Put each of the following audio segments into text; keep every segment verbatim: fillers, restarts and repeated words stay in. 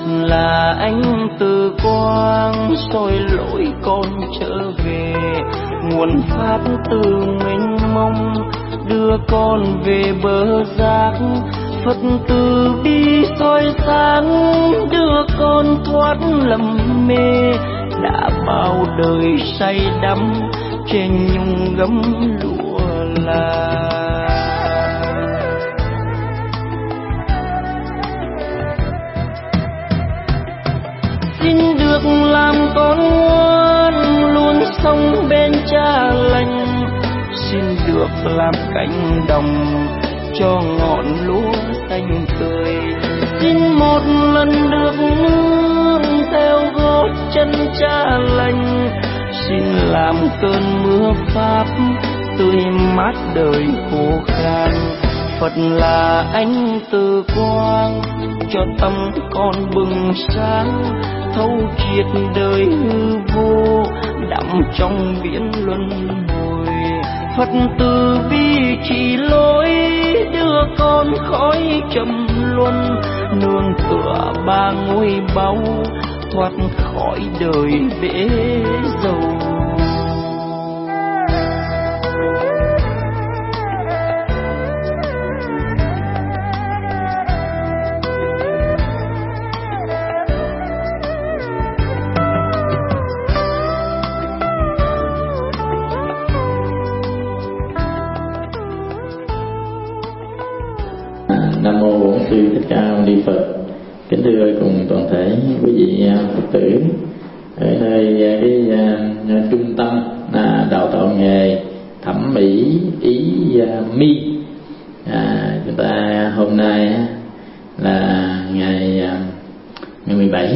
là ánh từ quang soi lối con trở về, nguồn phát từ mênh mông đưa con về bờ giác. Phật từ bi soi sáng đưa con thoát lầm mê, đã bao đời say đắm trên nhung gấm lụa là. Xin được làm con ngoan luôn sống bên cha lành, xin được làm cánh đồng cho ngọn lúa xanh tươi, xin một lần được nương theo gót chân cha lành, xin làm cơn mưa pháp tươi mát đời khô khan. Phật là ánh từ quang cho tâm con bừng sáng, thấu triệt đời hư vô đắm trong biển luân hồi. Phật từ bi chỉ lối đưa con khỏi trầm luân, nương tựa ba ngôi báu thoát khỏi đời bể dầu. Nam mô Bổn Sư Thích Ca Mâu Ni Phật. Kính thưa cùng toàn thể quý vị Phật tử ở nơi cái uh, trung tâm uh, đào tạo nghề thẩm mỹ ý uh, mi. À, chúng ta hôm nay là ngày uh, ngày mười bảy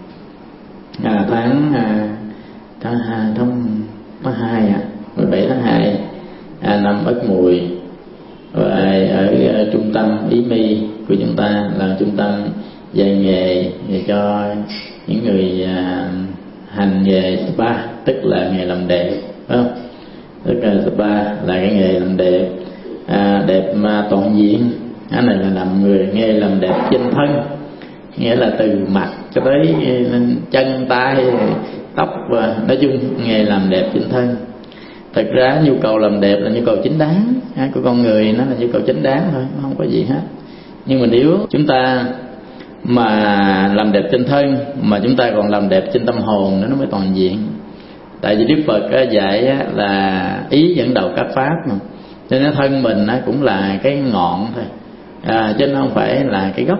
à, tháng uh, tháng tháng tháng hai à, mười bảy tháng hai à, năm Ất Mùi. Và ở, ở trung tâm Ý Mi của chúng ta là trung tâm dạy nghề cho những người à, hành nghề spa, tức là nghề làm đẹp, phải không? Tức là spa là cái nghề làm đẹp, à, đẹp mà toàn diện. Cái này là làm người nghề làm đẹp trên thân, nghĩa là từ mặt cho tới chân tay tóc, và nói chung nghề làm đẹp trên thân. Thật ra nhu cầu làm đẹp là nhu cầu chính đáng của con người, nó là nhu cầu chính đáng thôi, không có gì hết. Nhưng mà nếu chúng ta mà làm đẹp trên thân mà chúng ta còn làm đẹp trên tâm hồn nữa, nó mới toàn diện. Tại vì Đức Phật dạy là ý dẫn đầu các pháp mà, cho nên thân mình cũng là cái ngọn thôi, à, chứ nó không phải là cái gốc.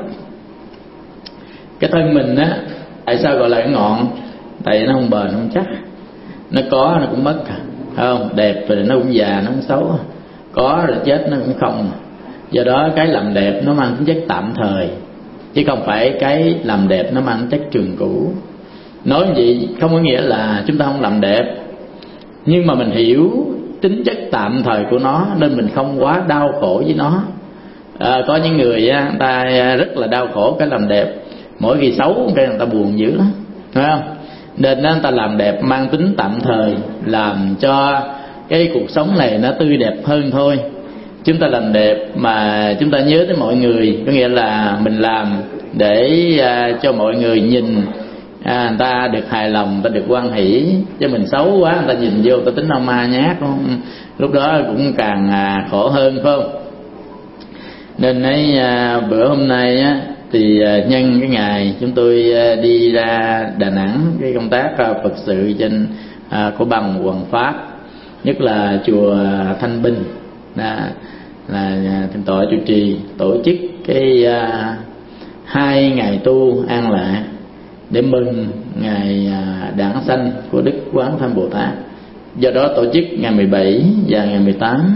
Cái thân mình á, tại sao gọi là cái ngọn? Tại vì nó không bền, không chắc, nó có nó cũng mất, không đẹp rồi nó cũng già, nó cũng xấu, có rồi chết nó cũng không. Do đó cái làm đẹp nó mang tính chất tạm thời, chứ không phải cái làm đẹp nó mang tính chất trường cửu. Nói như vậy không có nghĩa là chúng ta không làm đẹp, nhưng mà mình hiểu tính chất tạm thời của nó nên mình không quá đau khổ với nó. À, có những người á, người ta rất là đau khổ cái làm đẹp, mỗi khi xấu cái người ta buồn dữ lắm, phải không? Nên người ta làm đẹp mang tính tạm thời, làm cho cái cuộc sống này nó tươi đẹp hơn thôi. Chúng ta làm đẹp mà chúng ta nhớ tới mọi người, có nghĩa là mình làm để uh, cho mọi người nhìn à, người ta được hài lòng, người ta được hoan hỷ. Chứ mình xấu quá người ta nhìn vô người ta tính ông ma nhát, không? Lúc đó cũng càng uh, khổ hơn, phải không? Nên ấy uh, bữa hôm nay á, thì uh, nhân cái ngày chúng tôi uh, đi ra Đà Nẵng, cái công tác uh, Phật sự trên uh, của bằng Hoàng Pháp, nhất là chùa Thanh Bình, là, là thượng tọa chủ trì tổ chức cái uh, hai ngày tu an lạc để mừng ngày uh, đản sanh của Đức Quán Thâm Bồ Tát. Do đó tổ chức ngày mười bảy và ngày mười tám.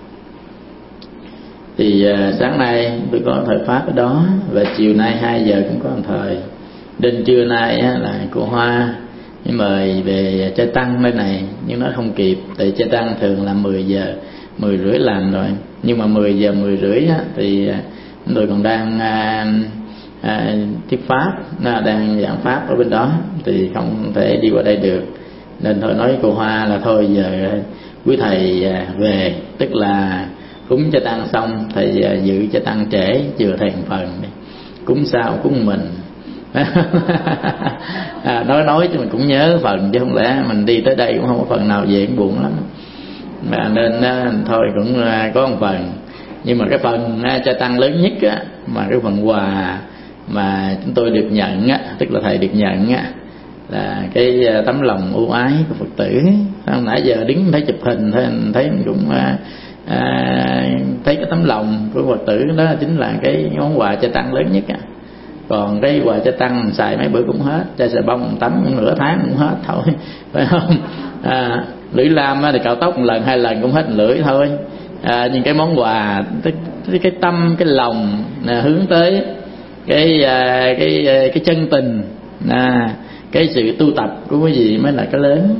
Thì uh, sáng nay tôi có thời pháp ở đó, và chiều nay hai giờ cũng có một thời. Đến trưa nay á, là cô Hoa mời về Trai Tăng nơi này, nhưng nó không kịp, tại Trai Tăng thường là mười giờ, mười rưỡi làm rồi. Nhưng mà mười giờ, mười rưỡi á, thì chúng tôi còn đang à, à, thuyết pháp, đang giảng pháp ở bên đó, thì không thể đi qua đây được. Nên thôi nói với cô Hoa là thôi giờ quý thầy về, tức là cúng Trai Tăng xong thầy dự Trai Tăng trễ, chừa thầy một phần đi, cúng sao cúng mình. À, nói nói chứ mình cũng nhớ phần, chứ không lẽ mình đi tới đây cũng không có phần nào về cũng buồn lắm. Mà nên thôi cũng có một phần, nhưng mà cái phần cho tăng lớn nhất á, mà cái phần quà mà chúng tôi được nhận á, tức là thầy được nhận á, là cái tấm lòng ưu ái của Phật tử. Nãy giờ đứng thấy chụp hình thôi, thấy mình cũng à, à, thấy cái tấm lòng của Phật tử đó chính là cái món quà cho tăng lớn nhất á. Còn cái quà cho tăng xài mấy bữa cũng hết, chai xà bông tắm nửa tháng cũng hết thôi, phải không? À, lưỡi lam thì cạo tóc một lần hai lần cũng hết lưỡi thôi. À, nhưng cái món quà cái, cái tâm cái lòng à, hướng tới cái à, cái cái chân tình, à, cái sự tu tập của quý vị mới là cái lớn.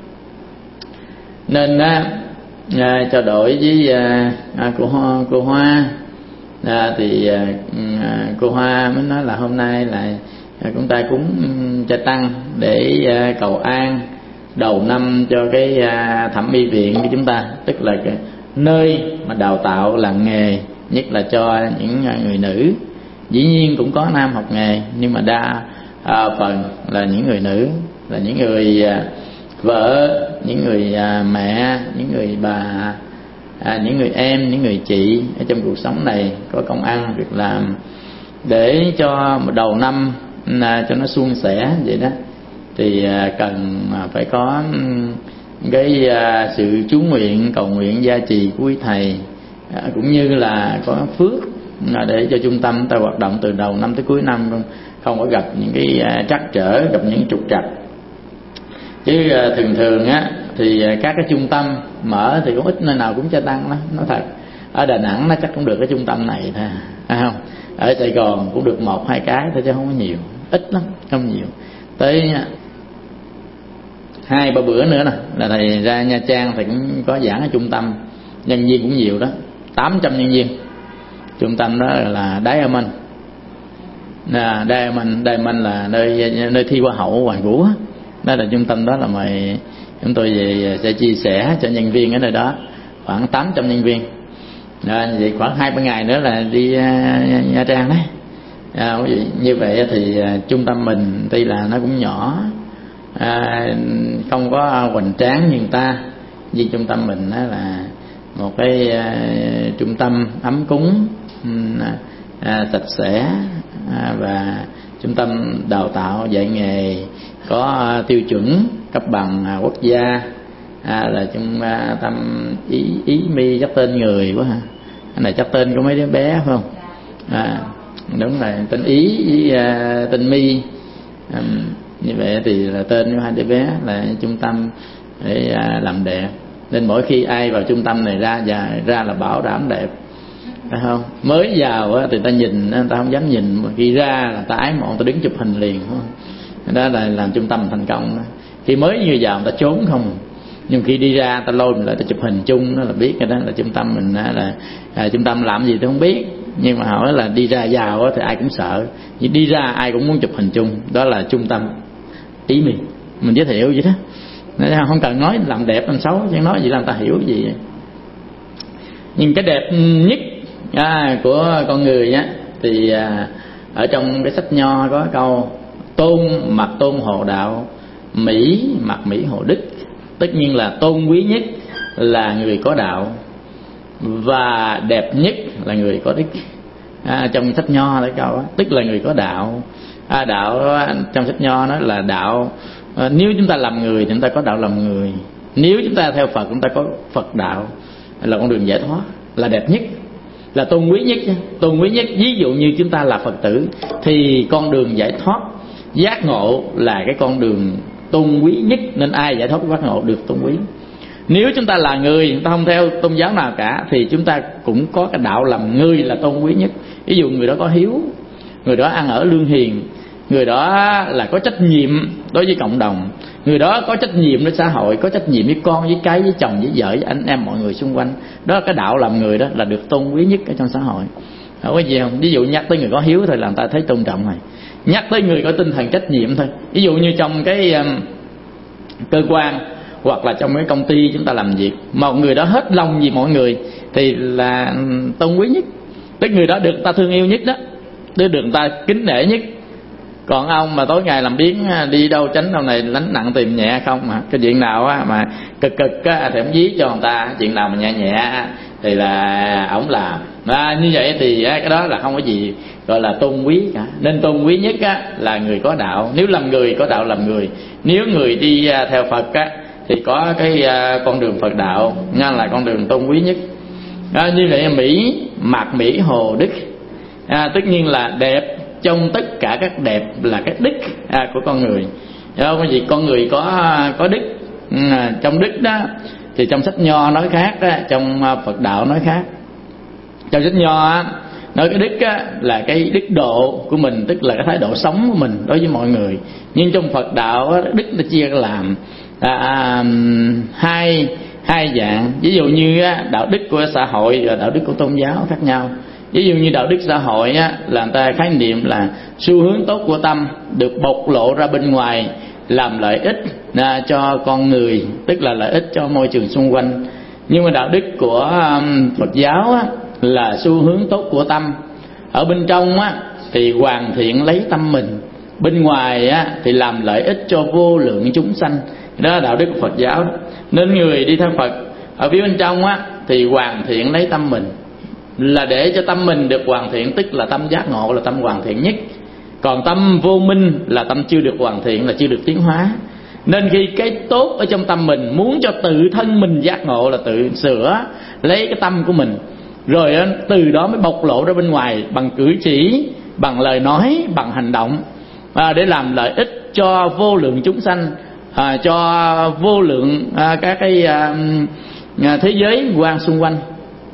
Nên á, à, trao đổi với à, à, cô Hoa, cô Hoa à, thì à, cô Hoa mới nói là hôm nay là à, chúng ta cúng cho tăng để à, cầu an đầu năm cho cái à, thẩm mỹ viện của chúng ta, tức là cái nơi mà đào tạo làng nghề, nhất là cho những người nữ. Dĩ nhiên cũng có nam học nghề, nhưng mà đa à, phần là những người nữ, là những người à, vợ, những người à, mẹ, những người bà, à, những người em, những người chị ở trong cuộc sống này có công ăn việc làm, để cho đầu năm à, cho nó suôn sẻ vậy đó. Thì à, cần phải có cái à, sự chú nguyện cầu nguyện gia trì của quý thầy, à, cũng như là có phước à, để cho trung tâm ta hoạt động từ đầu năm tới cuối năm, không, không có gặp những cái à, trắc trở, gặp những trục trặc. Chứ à, thường thường á thì à, các cái trung tâm mở thì cũng ít nơi nào cũng cho tăng lắm, nói thật. Ở Đà Nẵng nó chắc cũng được cái trung tâm này thôi, phải không? Ở Sài Gòn cũng được một hai cái thôi chứ không có nhiều, ít lắm, không nhiều. Tới hai ba bữa nữa nè là thầy ra Nha Trang, thầy cũng có giảng ở trung tâm, nhân viên cũng nhiều đó, tám trăm nhân viên. Trung tâm đó là Diamond, à, Diamond, Diamond là nơi nơi thi hoa hậu Hoàng Vũ đó. Đó là trung tâm đó, là mời chúng tôi về sẽ chia sẻ cho nhân viên ở nơi đó khoảng tám trăm nhân viên. À, vậy khoảng hai ba ngày nữa là đi uh, Nha Trang đấy. À, như vậy thì uh, trung tâm mình tuy là nó cũng nhỏ, à, không có hoành tráng như người ta, nhưng trung tâm mình đó là một cái uh, trung tâm ấm cúng, uh, sạch sẽ, uh, và trung tâm đào tạo dạy nghề có uh, tiêu chuẩn cấp bằng uh, quốc gia. À, là trung uh, tâm ý ý mi chắc tên người quá ha. Cái này chắc tên của mấy đứa bé phải không? À, đúng rồi, tên Ý với uh, tên Mi. À, như vậy thì là tên của hai đứa bé là trung tâm để uh, làm đẹp. Nên mỗi khi ai vào trung tâm này ra và ra là bảo đảm đẹp, phải không? Mới vào á, thì ta nhìn, ta không dám nhìn, mà khi ra là ta ái mộ, ta đứng chụp hình liền, phải không? Đó là làm trung tâm thành công đó. Khi mới như vào người ta trốn không, nhưng khi đi ra ta lôi mình lại ta chụp hình chung, đó là biết cái đó là trung tâm mình là à, trung tâm làm gì tôi không biết, nhưng mà hỏi là đi ra vào thì ai cũng sợ, nhưng đi ra ai cũng muốn chụp hình chung, đó là trung tâm ý mình mình giới thiệu vậy đó. Nên không cần nói làm đẹp làm xấu, chỉ nói gì làm ta hiểu cái gì vậy. Nhưng cái đẹp nhất à, của con người á thì à, ở trong cái sách Nho có câu tôn mặt tôn hộ đạo, mỹ mặt mỹ hộ đức. Tất nhiên là tôn quý nhất là người có đạo, và đẹp nhất là người có đức. À, trong sách Nho đấy câu đó, tức là người có đạo. À, đạo đó, trong sách Nho nó là đạo. À, nếu chúng ta làm người thì chúng ta có đạo làm người, nếu chúng ta theo Phật chúng ta có Phật đạo, là con đường giải thoát, là đẹp nhất, là tôn quý nhất. Tôn quý nhất, ví dụ như chúng ta là Phật tử thì con đường giải thoát giác ngộ là cái con đường tôn quý nhất, nên ai giải thoát giác ngộ được tôn quý. Nếu chúng ta là người, chúng ta không theo tôn giáo nào cả, thì chúng ta cũng có cái đạo làm người là tôn quý nhất. Ví dụ người đó có hiếu, người đó ăn ở lương hiền, người đó là có trách nhiệm đối với cộng đồng, người đó có trách nhiệm với xã hội, có trách nhiệm với con, với cái, với chồng, với vợ, với anh em mọi người xung quanh. Đó là cái đạo làm người, đó là được tôn quý nhất ở trong xã hội. Không có gì không? Ví dụ nhắc tới người có hiếu thôi là người ta thấy tôn trọng rồi. Nhắc tới người có tinh thần trách nhiệm thôi. Ví dụ như trong cái um, cơ quan hoặc là trong cái công ty chúng ta làm việc, một người đó hết lòng vì mọi người thì là tôn quý nhất. Tức người đó được người ta thương yêu nhất đó, được người ta kính nể nhất. Còn ông mà tối ngày làm biếng đi đâu tránh đâu này lánh nặng tìm nhẹ không, mà cái chuyện nào á mà cực cực á thì ông dí cho người ta, chuyện nào mà nhẹ nhẹ thì là ổng làm. À, như vậy thì cái đó là không có gì gọi là tôn quý cả. Nên tôn quý nhất á là người có đạo. Nếu làm người có đạo làm người, nếu người đi theo Phật á thì có cái con đường Phật đạo, nha, là con đường tôn quý nhất. À, như vậy Mỹ Mạc Mỹ Hồ Đức, à, tất nhiên là đẹp trong tất cả các đẹp là cái đức à, của con người. Không có gì con người có có đức. À, trong đức đó thì trong sách Nho nói khác đó, trong Phật đạo nói khác. Trong sách Nho á, nói cái đức á, là cái đức độ của mình, tức là cái thái độ sống của mình đối với mọi người. Nhưng trong Phật đạo á, đức nó chia làm à, à, hai hai dạng. Ví dụ như á, đạo đức của xã hội và đạo đức của tôn giáo khác nhau. Ví dụ như đạo đức xã hội á, là người ta khái niệm là xu hướng tốt của tâm được bộc lộ ra bên ngoài, làm lợi ích à, cho con người, tức là lợi ích cho môi trường xung quanh. Nhưng mà đạo đức của um, Phật giáo á, là xu hướng tốt của tâm ở bên trong á, thì hoàn thiện lấy tâm mình, bên ngoài á, thì làm lợi ích cho vô lượng chúng sanh. Đó là đạo đức của Phật giáo. Nên người đi theo Phật ở phía bên trong á, thì hoàn thiện lấy tâm mình, là để cho tâm mình được hoàn thiện, tức là tâm giác ngộ là tâm hoàn thiện nhất. Còn tâm vô minh là tâm chưa được hoàn thiện, là chưa được tiến hóa. Nên khi cái tốt ở trong tâm mình muốn cho tự thân mình giác ngộ là tự sửa lấy cái tâm của mình, rồi từ đó mới bộc lộ ra bên ngoài bằng cử chỉ, bằng lời nói, bằng hành động, à, để làm lợi ích cho vô lượng chúng sanh, à, cho vô lượng à, các cái à, thế giới quan xung quanh.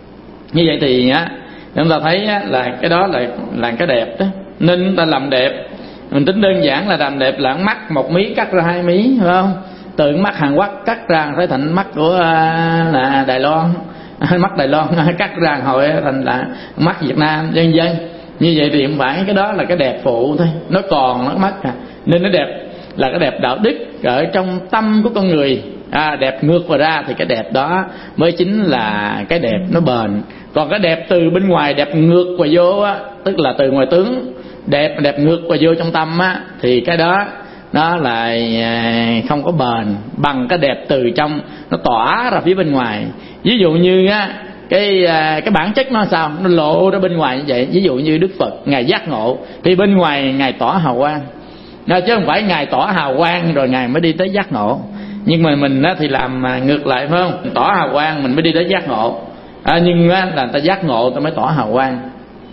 Như vậy thì á, chúng ta thấy á, là cái đó là là cái đẹp đó. Nên chúng ta làm đẹp, mình tính đơn giản là làm đẹp là mắt một mí cắt ra hai mí, phải không? Từ mắt Hàn Quốc cắt ra thấy thành mắt của à, là Đài Loan, mắt Đài Loan cắt ra hồi thành là mắt Việt Nam, vân vân. Như vậy thì không phải, cái đó là cái đẹp phụ thôi, nó còn nó mất à. Nên nó đẹp là cái đẹp đạo đức ở trong tâm của con người, à, đẹp ngược vào ra thì cái đẹp đó mới chính là cái đẹp nó bền. Còn cái đẹp từ bên ngoài, đẹp ngược vào vô á, tức là từ ngoài tướng đẹp đẹp ngược vào vô trong tâm á, thì cái đó nó là không có bền bằng cái đẹp từ trong nó tỏa ra phía bên ngoài. Ví dụ như á, cái cái bản chất nó sao, nó lộ ra bên ngoài như vậy. Ví dụ như Đức Phật ngài giác ngộ thì bên ngoài ngài tỏa hào quang, chứ không phải ngài tỏa hào quang rồi ngài mới đi tới giác ngộ. Nhưng mà mình á, thì làm ngược lại, phải không? Tỏa hào quang mình mới đi tới giác ngộ, à, nhưng á, là người ta giác ngộ ta mới tỏa hào quang.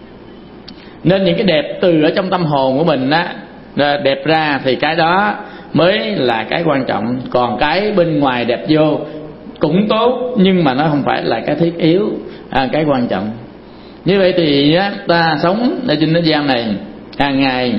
Nên những cái đẹp từ ở trong tâm hồn của mình á, đẹp ra thì cái đó mới là cái quan trọng. Còn cái bên ngoài đẹp vô cũng tốt, nhưng mà nó không phải là cái thiết yếu, à, cái quan trọng. Như vậy thì á, ta sống ở trên thế gian này hàng ngày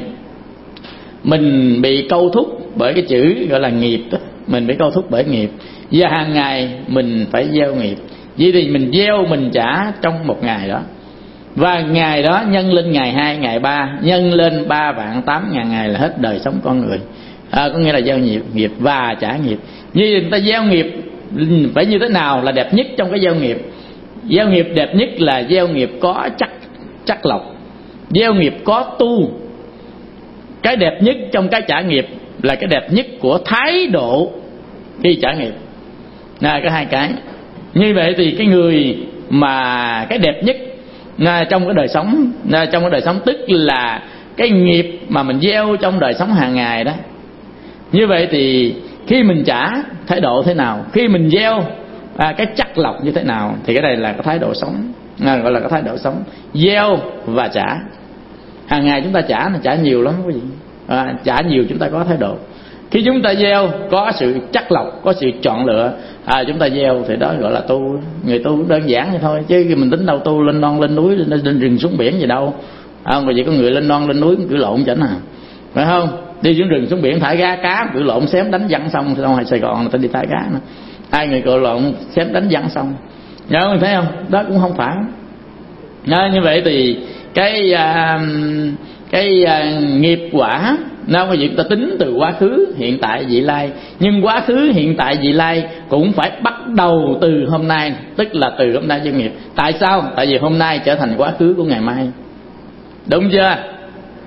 mình bị câu thúc bởi cái chữ gọi là nghiệp đó. Mình bị câu thúc bởi nghiệp, và hàng ngày mình phải gieo nghiệp. Vậy thì mình gieo mình trả trong một ngày đó, và ngày đó nhân lên ngày hai, ngày ba, nhân lên ba vạn tám ngàn ngày là hết đời sống con người, à, có nghĩa là gieo nghiệp, nghiệp và trả nghiệp. Như người ta gieo nghiệp phải như thế nào là đẹp nhất trong cái gieo nghiệp? Gieo nghiệp đẹp nhất là gieo nghiệp có chắc chắc lọc, gieo nghiệp có tu. Cái đẹp nhất trong cái trả nghiệp là cái đẹp nhất của thái độ khi trả nghiệp, là cái hai cái. Như vậy thì cái người mà cái đẹp nhất trong cái đời sống, trong cái đời sống tức là cái nghiệp mà mình gieo trong đời sống hàng ngày đó. Như vậy thì khi mình trả thái độ thế nào, khi mình gieo à, cái chắc lọc như thế nào, thì cái này là cái thái độ sống, à, gọi là cái thái độ sống. Gieo và trả hàng ngày, chúng ta trả là trả nhiều lắm quý vị, à, trả nhiều chúng ta có thái độ. Khi chúng ta gieo có sự chắc lọc, có sự chọn lựa, à, chúng ta gieo thì đó gọi là tu. Người tu đơn giản vậy thôi, chứ mình tính đâu tu lên non lên núi, lên, lên rừng xuống biển gì đâu, à, bởi vì có người lên non lên núi cử lộn chẳng à, phải không? Đi xuống rừng xuống biển thả cá, cá cử lộn xém đánh văng xong, xong rồi Sài Gòn người ta đi thả cá nữa, hai người cử lộn xém đánh văng xong, nhớ không? Thấy không? Đó cũng không phải. Đó, như vậy thì cái uh, cái uh, nghiệp quả nó có việc ta tính từ quá khứ, hiện tại, vị lai. Nhưng quá khứ, hiện tại, vị lai cũng phải bắt đầu từ hôm nay, tức là từ hôm nay doanh nghiệp. Tại sao? Tại vì hôm nay trở thành quá khứ của ngày mai, đúng chưa?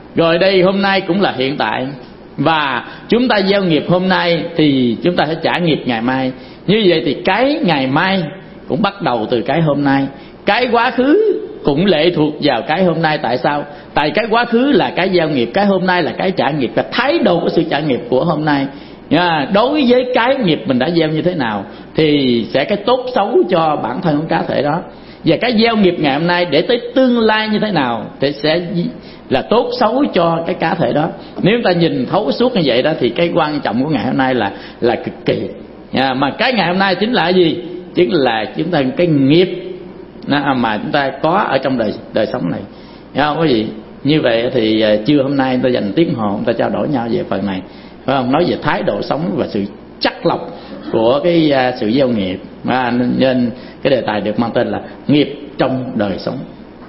Rồi đây hôm nay cũng là hiện tại, và chúng ta gieo nghiệp hôm nay thì chúng ta sẽ trả nghiệp ngày mai. Như vậy thì cái ngày mai cũng bắt đầu từ cái hôm nay. Cái quá khứ cũng lệ thuộc vào cái hôm nay. Tại sao? Tại cái quá khứ là cái gieo nghiệp, cái hôm nay là cái trả nghiệp, và thái độ của sự trả nghiệp của hôm nay à, đối với cái nghiệp mình đã gieo như thế nào thì sẽ cái tốt xấu cho bản thân của cá thể đó. Và cái gieo nghiệp ngày hôm nay để tới tương lai như thế nào thì sẽ là tốt xấu cho cái cá thể đó. Nếu chúng ta nhìn thấu suốt như vậy đó thì cái quan trọng của ngày hôm nay là là cực kỳ à, mà cái ngày hôm nay chính là cái gì? Chính là chúng ta cái nghiệp mà chúng ta có ở trong đời đời sống này. Thấy không quý vị? Như vậy thì trưa hôm nay ta dành tiếng hồ ta trao đổi nhau về phần này, phải không? Nói về thái độ sống và sự chắc lọc của cái sự gieo nghiệp, à, nên cái đề tài được mang tên là nghiệp trong đời sống.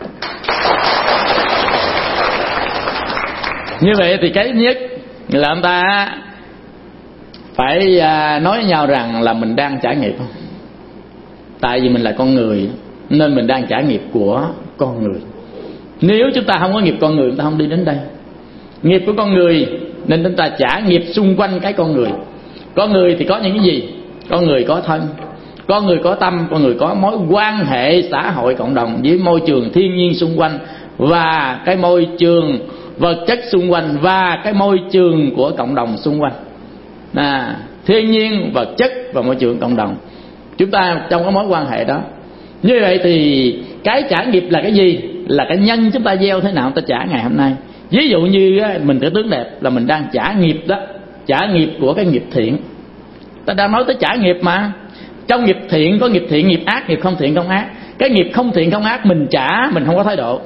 Như vậy thì cái nhất là chúng ta phải nói với nhau rằng là mình đang trả nghiệp không? Tại vì mình là con người nên mình đang trả nghiệp của con người. Nếu chúng ta không có nghiệp con người, chúng ta không đi đến đây. Nghiệp của con người nên chúng ta trả nghiệp xung quanh cái con người. Con người thì có những cái gì? Con người có thân, con người có tâm, con người có mối quan hệ xã hội cộng đồng với môi trường thiên nhiên xung quanh, và cái môi trường vật chất xung quanh, và cái môi trường của cộng đồng xung quanh. À, thiên nhiên, vật chất và môi trường cộng đồng, chúng ta trong cái mối quan hệ đó. Như vậy thì cái trả nghiệp là cái gì? Là cái nhân chúng ta gieo thế nào ta trả ngày hôm nay. Ví dụ như mình trở tướng đẹp là mình đang trả nghiệp đó, trả nghiệp của cái nghiệp thiện. Ta đang nói tới trả nghiệp mà. Trong nghiệp thiện có nghiệp thiện, nghiệp ác, nghiệp không thiện, không ác. Cái nghiệp không thiện, không ác mình trả, mình không có thái độ.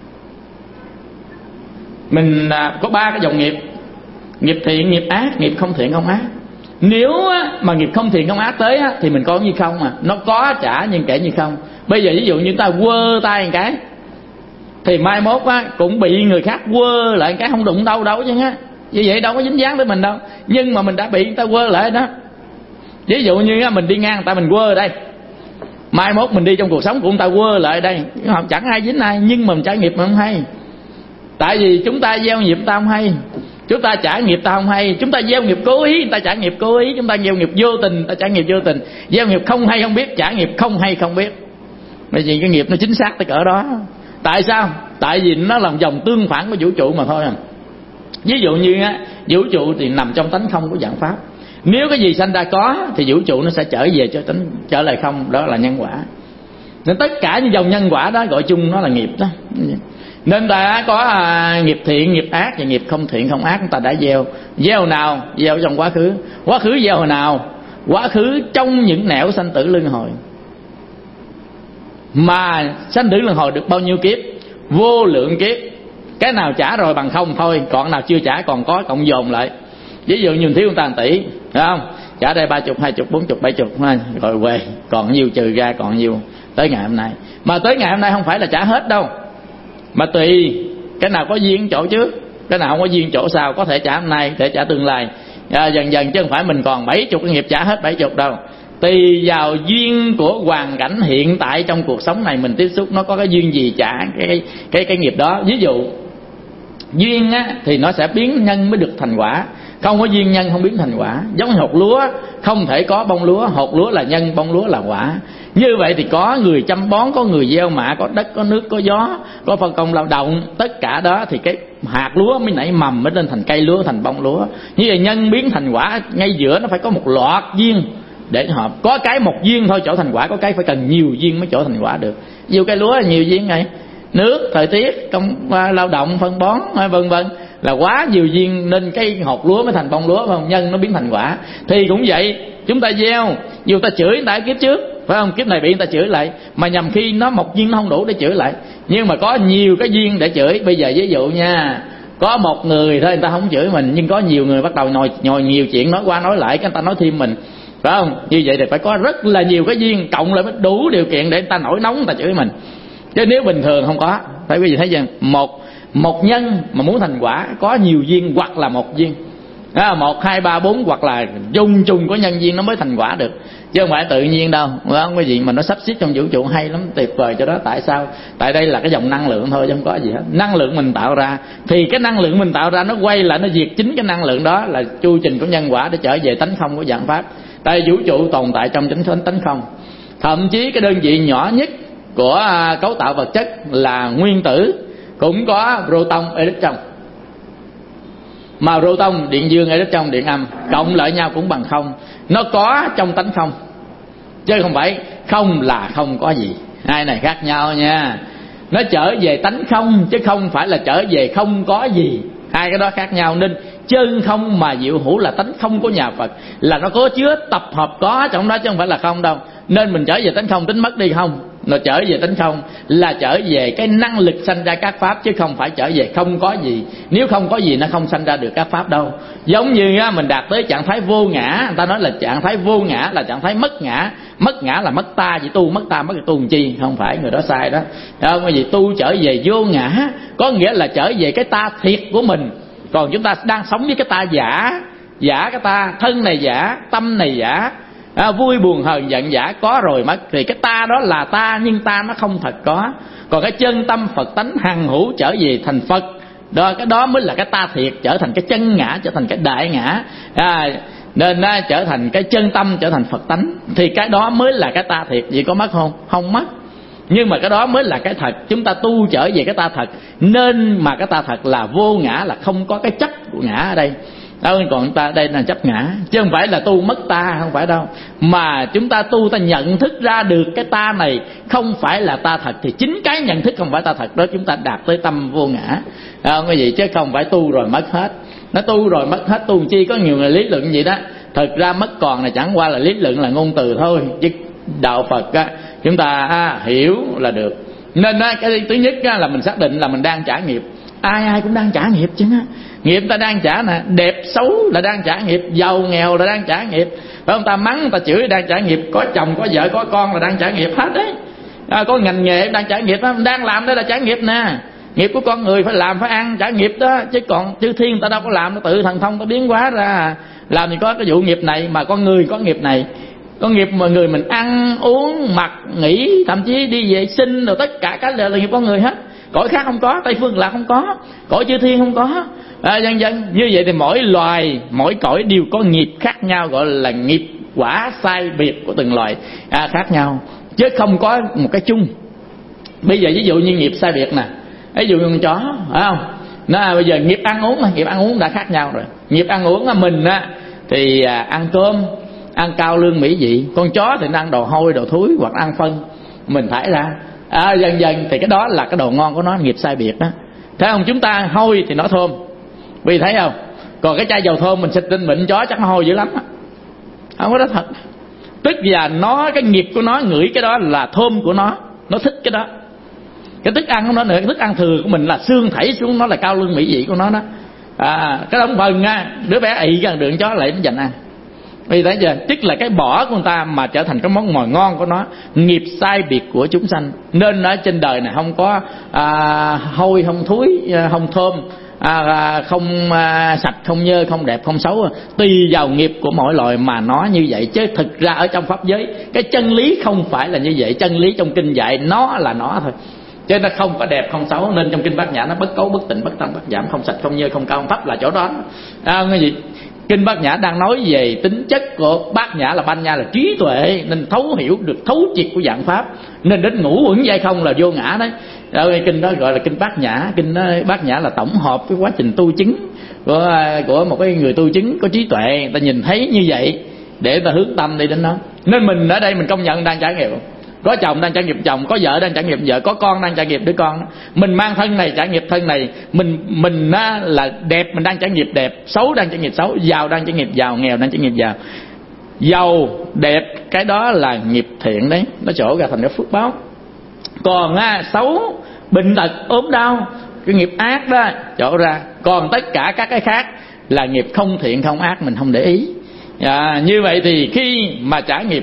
Mình có ba cái dòng nghiệp: nghiệp thiện, nghiệp ác, nghiệp không thiện, không ác. Nếu mà nghiệp không thiện không ác tới thì mình có như không mà. Nó có trả nhưng kể như không. Bây giờ ví dụ như ta quơ tay một cái thì mai mốt cũng bị người khác quơ lại một cái, không đụng đâu đâu chứ á. Như vậy đâu có dính dáng tới mình đâu. Nhưng mà mình đã bị người ta quơ lại đó. Ví dụ như mình đi ngang người ta mình quơ ở đây, mai mốt mình đi trong cuộc sống của người ta quơ lại ở đây, chẳng ai dính ai. Nhưng mà mình trả nghiệp mà không hay. Tại vì chúng ta gieo nghiệp ta không hay, chúng ta trả nghiệp ta không hay. Chúng ta gieo nghiệp cố ý, người ta trả nghiệp cố ý. Chúng ta gieo nghiệp vô tình, người ta trả nghiệp vô tình. Gieo nghiệp không hay không biết, trả nghiệp không hay không biết. Bởi vì cái nghiệp nó chính xác tới cỡ đó. Tại sao? Tại vì nó là dòng tương phản của vũ trụ mà thôi. Ví dụ như á, vũ trụ thì nằm trong tánh không của vạn pháp. Nếu cái gì sanh ra có thì vũ trụ nó sẽ trở về cho tánh trở lại không, đó là nhân quả. Nên tất cả những dòng nhân quả đó gọi chung nó là nghiệp đó. Nên ta có à, nghiệp thiện, nghiệp ác và nghiệp không thiện, không ác. Ta đã gieo. Gieo nào? Gieo trong quá khứ. Quá khứ gieo hồi nào? Quá khứ trong những nẻo sanh tử luân hồi. Mà sanh tử luân hồi được bao nhiêu kiếp? Vô lượng kiếp. Cái nào trả rồi bằng không thôi, còn nào chưa trả còn có cộng dồn lại. Ví dụ như thiếu người ta một tỷ, phải không? Trả đây ba chục, hai chục, bốn chục, bảy chục, rồi về còn nhiêu trừ ra còn nhiêu tới ngày hôm nay. Mà tới ngày hôm nay không phải là trả hết đâu, mà tùy cái nào có duyên chỗ trước, cái nào không có duyên chỗ sau. Có thể trả hôm nay, có thể trả tương lai, à, dần dần, chứ không phải mình còn bảy chục cái nghiệp trả hết bảy chục đâu. Tùy vào duyên của hoàn cảnh hiện tại trong cuộc sống này mình tiếp xúc, nó có cái duyên gì trả cái cái cái, cái nghiệp đó. Ví dụ duyên á, thì nó sẽ biến nhân mới được thành quả. Không có duyên nhân không biến thành quả. Giống như hột lúa, không thể có bông lúa. Hột lúa là nhân, bông lúa là quả. Như vậy thì có người chăm bón, có người gieo mạ, có đất, có nước, có gió, có phân công lao động. Tất cả đó thì cái hạt lúa mới nảy mầm, mới lên thành cây lúa, thành bông lúa. Như vậy nhân biến thành quả, ngay giữa nó phải có một loạt duyên để hợp. Có cái một duyên thôi chỗ thành quả, có cái phải cần nhiều duyên mới chỗ thành quả được. Ví dụ cây lúa là nhiều duyên này, nước, thời tiết, công lao động, phân bón, vân vân, là quá nhiều duyên nên cái hột lúa mới thành bông lúa, phải không? Nhân nó biến thành quả. Thì cũng vậy, chúng ta gieo, dù ta chửi người ta kiếp trước, phải không? Kiếp này bị người ta chửi lại, mà nhằm khi nó một duyên nó không đủ để chửi lại, nhưng mà có nhiều cái duyên để chửi. Bây giờ ví dụ nha, có một người thôi người ta không chửi mình, nhưng có nhiều người bắt đầu nhồi nhồi nhiều chuyện, nói qua nói lại, cái người ta nói thêm mình, phải không? Như vậy thì phải có rất là nhiều cái duyên cộng lại mới đủ điều kiện để người ta nổi nóng người ta chửi mình. Chứ nếu bình thường không có. Phải quý vị thấy chưa? Một một nhân mà muốn thành quả có nhiều duyên hoặc là một duyên. à, một hai ba bốn hoặc là dung chung của nhân duyên nó mới thành quả được, chứ không phải tự nhiên đâu. Không có gì mà nó sắp xếp trong vũ trụ hay lắm, tuyệt vời cho đó. Tại sao? Tại đây là cái dòng năng lượng thôi chứ không có gì hết. Năng lượng mình tạo ra, thì cái năng lượng mình tạo ra nó quay lại nó diệt chính cái năng lượng đó, là chu trình của nhân quả để trở về tánh không của vạn pháp. Tại vũ trụ tồn tại trong chính tánh không. Thậm chí cái đơn vị nhỏ nhất của cấu tạo vật chất là nguyên tử cũng có proton electron, mà proton điện dương electron điện âm cộng lại nhau cũng bằng không. Nó có trong tánh không chứ không phải không là không có gì. Hai này khác nhau nha. Nó trở về tánh không chứ không phải là trở về không có gì. Hai cái đó khác nhau. Nên chân không mà diệu hữu là tánh không của nhà Phật, là nó có chứa tập hợp có trong đó chứ không phải là không đâu. Nên mình trở về tánh không tính mất đi không. Nó trở về tánh không là trở về cái năng lực sanh ra các pháp, chứ không phải trở về không có gì. Nếu không có gì nó không sanh ra được các pháp đâu. Giống như mình đạt tới trạng thái vô ngã, người ta nói là trạng thái vô ngã là trạng thái mất ngã. Mất ngã là mất ta, chỉ tu mất ta mất tu làm chi. Không phải, người đó sai đó. Không có gì, tu trở về vô ngã có nghĩa là trở về cái ta thiệt của mình. Còn chúng ta đang sống với cái ta giả. Giả cái ta, thân này giả, tâm này giả, à, vui buồn hờn giận giả có rồi mất. Thì cái ta đó là ta, nhưng ta nó không thật có. Còn cái chân tâm Phật tánh hằng hữu trở về thành Phật đó, cái đó mới là cái ta thiệt, trở thành cái chân ngã, trở thành cái đại ngã. à, Nên à, trở thành cái chân tâm, trở thành Phật tánh. Thì cái đó mới là cái ta thiệt. Vậy có mất không? Không mất. Nhưng mà cái đó mới là cái thật. Chúng ta tu trở về cái ta thật. Nên mà cái ta thật là vô ngã, là không có cái chấp của ngã ở đây. Đâu, còn ta đây là chấp ngã, chứ không phải là tu mất ta, không phải đâu. Mà chúng ta tu, ta nhận thức ra được cái ta này không phải là ta thật, thì chính cái nhận thức không phải ta thật đó chúng ta đạt tới tâm vô ngã. Không cái gì, chứ không phải tu rồi mất hết. Nó tu rồi mất hết tu chi, có nhiều người lý luận gì đó. Thực ra mất còn này chẳng qua là lý luận, là ngôn từ thôi. Chứ đạo Phật á, chúng ta à, hiểu là được. Nên á, cái thứ nhất á, là mình xác định là mình đang trả nghiệp. Ai ai cũng đang trả nghiệp chứ á. Nghiệp ta đang trả nè, đẹp xấu là đang trả nghiệp, giàu nghèo là đang trả nghiệp, phải không? Ta mắng ta chửi đang trả nghiệp, có chồng có vợ có con là đang trả nghiệp hết đấy. À, có ngành nghề đang trả nghiệp đó, đang làm đây là trả nghiệp nè. Nghiệp của con người phải làm phải ăn, trả nghiệp đó. Chứ còn chư thiên ta đâu có làm, nó tự thần thông ta biến hóa ra làm. Thì có cái vụ nghiệp này, mà con người có nghiệp này. Có nghiệp mà người mình ăn uống mặc nghỉ, thậm chí đi vệ sinh rồi tất cả các là nghiệp con người hết. Cõi khác không có, Tây phương là không có, cõi chư thiên không có, à, dân dân. Như vậy thì mỗi loài, mỗi cõi đều có nghiệp khác nhau, gọi là nghiệp quả sai biệt của từng loài à, khác nhau, chứ không có một cái chung. Bây giờ ví dụ như nghiệp sai biệt nè, ví dụ như con chó, phải không? Nó bây giờ nghiệp ăn uống, nghiệp ăn uống đã khác nhau rồi. Nghiệp ăn uống là mình á thì à, ăn cơm, ăn cao lương mỹ vị. Con chó thì nó ăn đồ hôi, đồ thúi, hoặc ăn phân mình thải ra. À, dần dần thì cái đó là cái đồ ngon của nó, nghiệp sai biệt đó. Thấy không? Chúng ta hôi thì nó thơm, vì thấy không? Còn cái chai dầu thơm mình xịt lên bệnh chó chắc nó hôi dữ lắm đó. Không có đó thật. Tức là nó, cái nghiệp của nó ngửi cái đó là thơm của nó, nó thích cái đó. Cái thức ăn của nó nữa, cái thức ăn thừa của mình là xương thảy xuống, nó là cao lương mỹ vị của nó đó. À, cái đống phần á, đứa bé ị gần đường chó lại nó dành ăn. Vì thấy chưa? Tức là cái bỏ của người ta mà trở thành cái món mồi ngon của nó. Nghiệp sai biệt của chúng sanh. Nên ở trên đời này không có à, hôi, không thúi, không thơm, à, không à, sạch, không nhơ, không đẹp, không xấu. Tùy vào nghiệp của mỗi loài mà nó như vậy. Chứ thực ra ở trong pháp giới, cái chân lý không phải là như vậy. Chân lý trong kinh dạy nó là nó thôi, chứ nó không có đẹp không xấu. Nên trong kinh Bát Nhã nó bất cấu, bất tịnh, bất tăng, bất giảm, không sạch, không nhơ, không cao, không thấp là chỗ đó. À, cái gì? Kinh Bát Nhã đang nói về tính chất của Bát Nhã là Bát Nhã là trí tuệ, nên thấu hiểu được thấu triệt của dạng pháp. Nên đến ngũ uẩn giai không là vô ngã đấy. Rồi kinh đó gọi là kinh Bát Nhã. Kinh đó, Bát Nhã là tổng hợp cái quá trình tu chứng của của một cái người tu chứng có trí tuệ. Ta nhìn thấy như vậy để ta hướng tâm đi đến đó. Nên mình ở đây mình công nhận đang trải nghiệm. Có chồng đang trải nghiệm chồng, có vợ đang trải nghiệm vợ, có con đang trải nghiệm đứa con. Mình mang thân này trải nghiệm thân này, mình mình á, là đẹp mình đang trải nghiệm đẹp, xấu đang trải nghiệm xấu, giàu đang trải nghiệm giàu, nghèo đang trải nghiệm giàu. Giàu đẹp cái đó là nghiệp thiện đấy, nó trổ ra thành cái phước báo. Còn á, xấu bệnh tật ốm đau, cái nghiệp ác đó trổ ra. Còn tất cả các cái khác là nghiệp không thiện không ác, mình không để ý. À, như vậy thì khi mà trả nghiệp,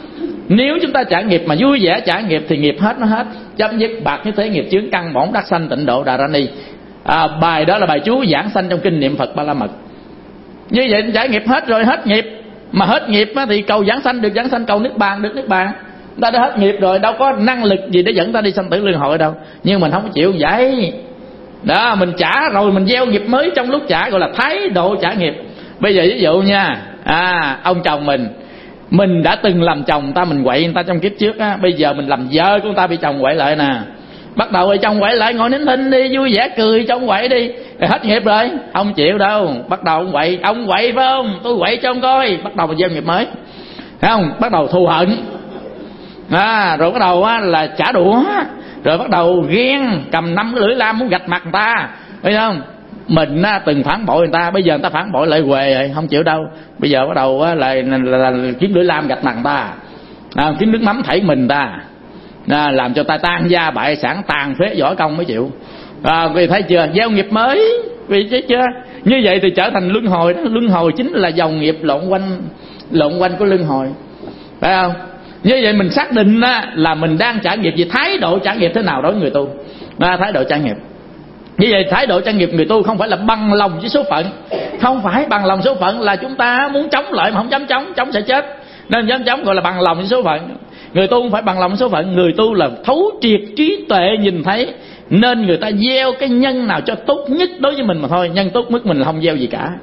nếu chúng ta trả nghiệp mà vui vẻ trả nghiệp thì nghiệp hết nó hết, chấm dứt bạc như thế nghiệp chướng căn bổn đắc sanh tịnh độ đà ra ni. À, bài đó là bài chú giảng sanh trong kinh niệm Phật Ba La Mật. Như vậy trả nghiệp hết rồi, hết nghiệp. Mà hết nghiệp thì cầu giảng sanh được giảng sanh, cầu niết bàn được niết bàn. Ta đã hết nghiệp rồi, đâu có năng lực gì để dẫn ta đi sanh tử luân hồi đâu. Nhưng mình không chịu vậy. Đó, mình trả rồi mình gieo nghiệp mới trong lúc trả, gọi là thái độ trả nghiệp. Bây giờ ví dụ nha, à, ông chồng mình Mình đã từng làm chồng ta, mình quậy người ta trong kiếp trước á. Bây giờ mình làm vợ của người ta bị chồng quậy lại nè. Bắt đầu rồi chồng quậy lại, ngồi nín thinh đi, vui vẻ cười cho ông quậy đi. Rồi hết nghiệp rồi, không chịu đâu. Bắt đầu ông quậy, ông quậy phải không? Tôi quậy cho ông coi. Bắt đầu mình gieo nghiệp mới, thấy không? Bắt đầu thù hận, à, rồi bắt đầu á, là trả đũa. Rồi bắt đầu ghen, cầm năm cái lưỡi lam muốn gạch mặt người ta, thấy không? Mình á, từng phản bội người ta, bây giờ người ta phản bội lại quề rồi, không chịu đâu. Bây giờ bắt đầu á, là, là, là, là kiếm lưỡi lam gạch mặt người ta, à, kiếm nước mắm thảy mình người ta, à, làm cho ta tan gia bại sản, tàn phế võ công mới chịu. À, vì thấy chưa, gieo nghiệp mới, vì thấy chưa? Như vậy thì trở thành luân hồi đó. Luân hồi chính là dòng nghiệp lộn quanh, lộn quanh của luân hồi, phải không? Như vậy mình xác định á, là mình đang trả nghiệp gì, thái độ trả nghiệp thế nào đối với người tu, à, thái độ trả nghiệp. Như vậy thái độ trả nghiệp người tu không phải là bằng lòng với số phận. Không phải bằng lòng số phận là chúng ta muốn chống lại mà không dám chống, chống sẽ chết. Nên dám chống gọi là bằng lòng với số phận. Người tu không phải bằng lòng với số phận. Người tu là thấu triệt trí tuệ nhìn thấy, nên người ta gieo cái nhân nào cho tốt nhất đối với mình mà thôi. Nhân tốt nhất mình là không gieo gì cả.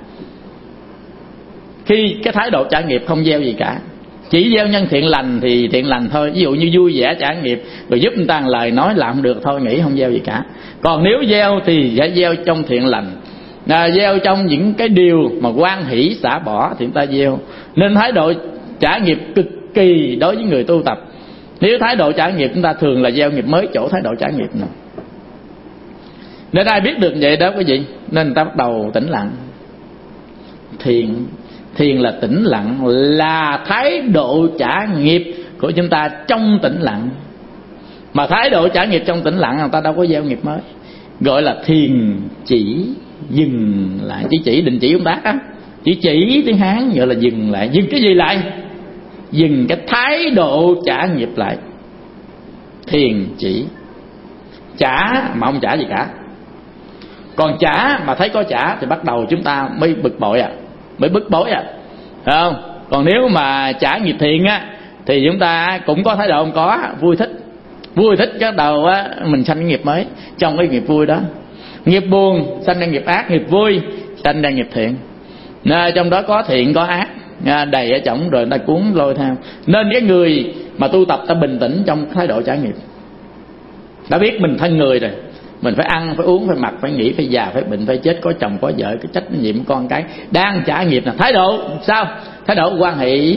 Khi cái thái độ trả nghiệp không gieo gì cả, chỉ gieo nhân thiện lành thì thiện lành thôi. Ví dụ như vui vẻ trả nghiệp, rồi giúp người ta lời nói làm không được thôi, nghĩ không gieo gì cả. Còn nếu gieo thì phải gieo trong thiện lành, à, gieo trong những cái điều mà hoan hỷ xả bỏ thì người ta gieo. Nên thái độ trả nghiệp cực kỳ đối với người tu tập. Nếu thái độ trả nghiệp chúng ta thường là gieo nghiệp mới chỗ thái độ trả nghiệp nào. Nên ai biết được vậy đó quý vị, nên người ta bắt đầu tĩnh lặng. Thiền Thiền là tĩnh lặng, là thái độ trả nghiệp của chúng ta trong tĩnh lặng. Mà thái độ trả nghiệp trong tĩnh lặng người ta đâu có gieo nghiệp mới. Gọi là thiền chỉ dừng lại. Chỉ chỉ định chỉ công tác á, chỉ chỉ tiếng Hán gọi là dừng lại. Dừng cái gì lại? Dừng cái thái độ trả nghiệp lại. Thiền chỉ trả mà không trả gì cả. Còn trả mà thấy có trả thì bắt đầu chúng ta mới bực bội à, mới bức bối à, phải không? Còn nếu mà trả nghiệp thiện á thì chúng ta cũng có thái độ không có, vui thích. Vui thích cái đầu á, mình sanh cái nghiệp mới trong cái nghiệp vui đó. Nghiệp buồn sanh ra nghiệp ác, nghiệp vui sanh ra nghiệp thiện. Nên trong đó có thiện có ác, đầy ở chổng rồi người ta cuốn lôi theo. Nên cái người mà tu tập ta bình tĩnh trong thái độ trả nghiệp. Đã biết mình thân người rồi, mình phải ăn, phải uống, phải mặc, phải nghỉ, phải già, phải bệnh, phải chết, có chồng, có vợ, cái trách nhiệm con cái, đang trả nghiệp là thái độ sao? Thái độ hoan hỷ.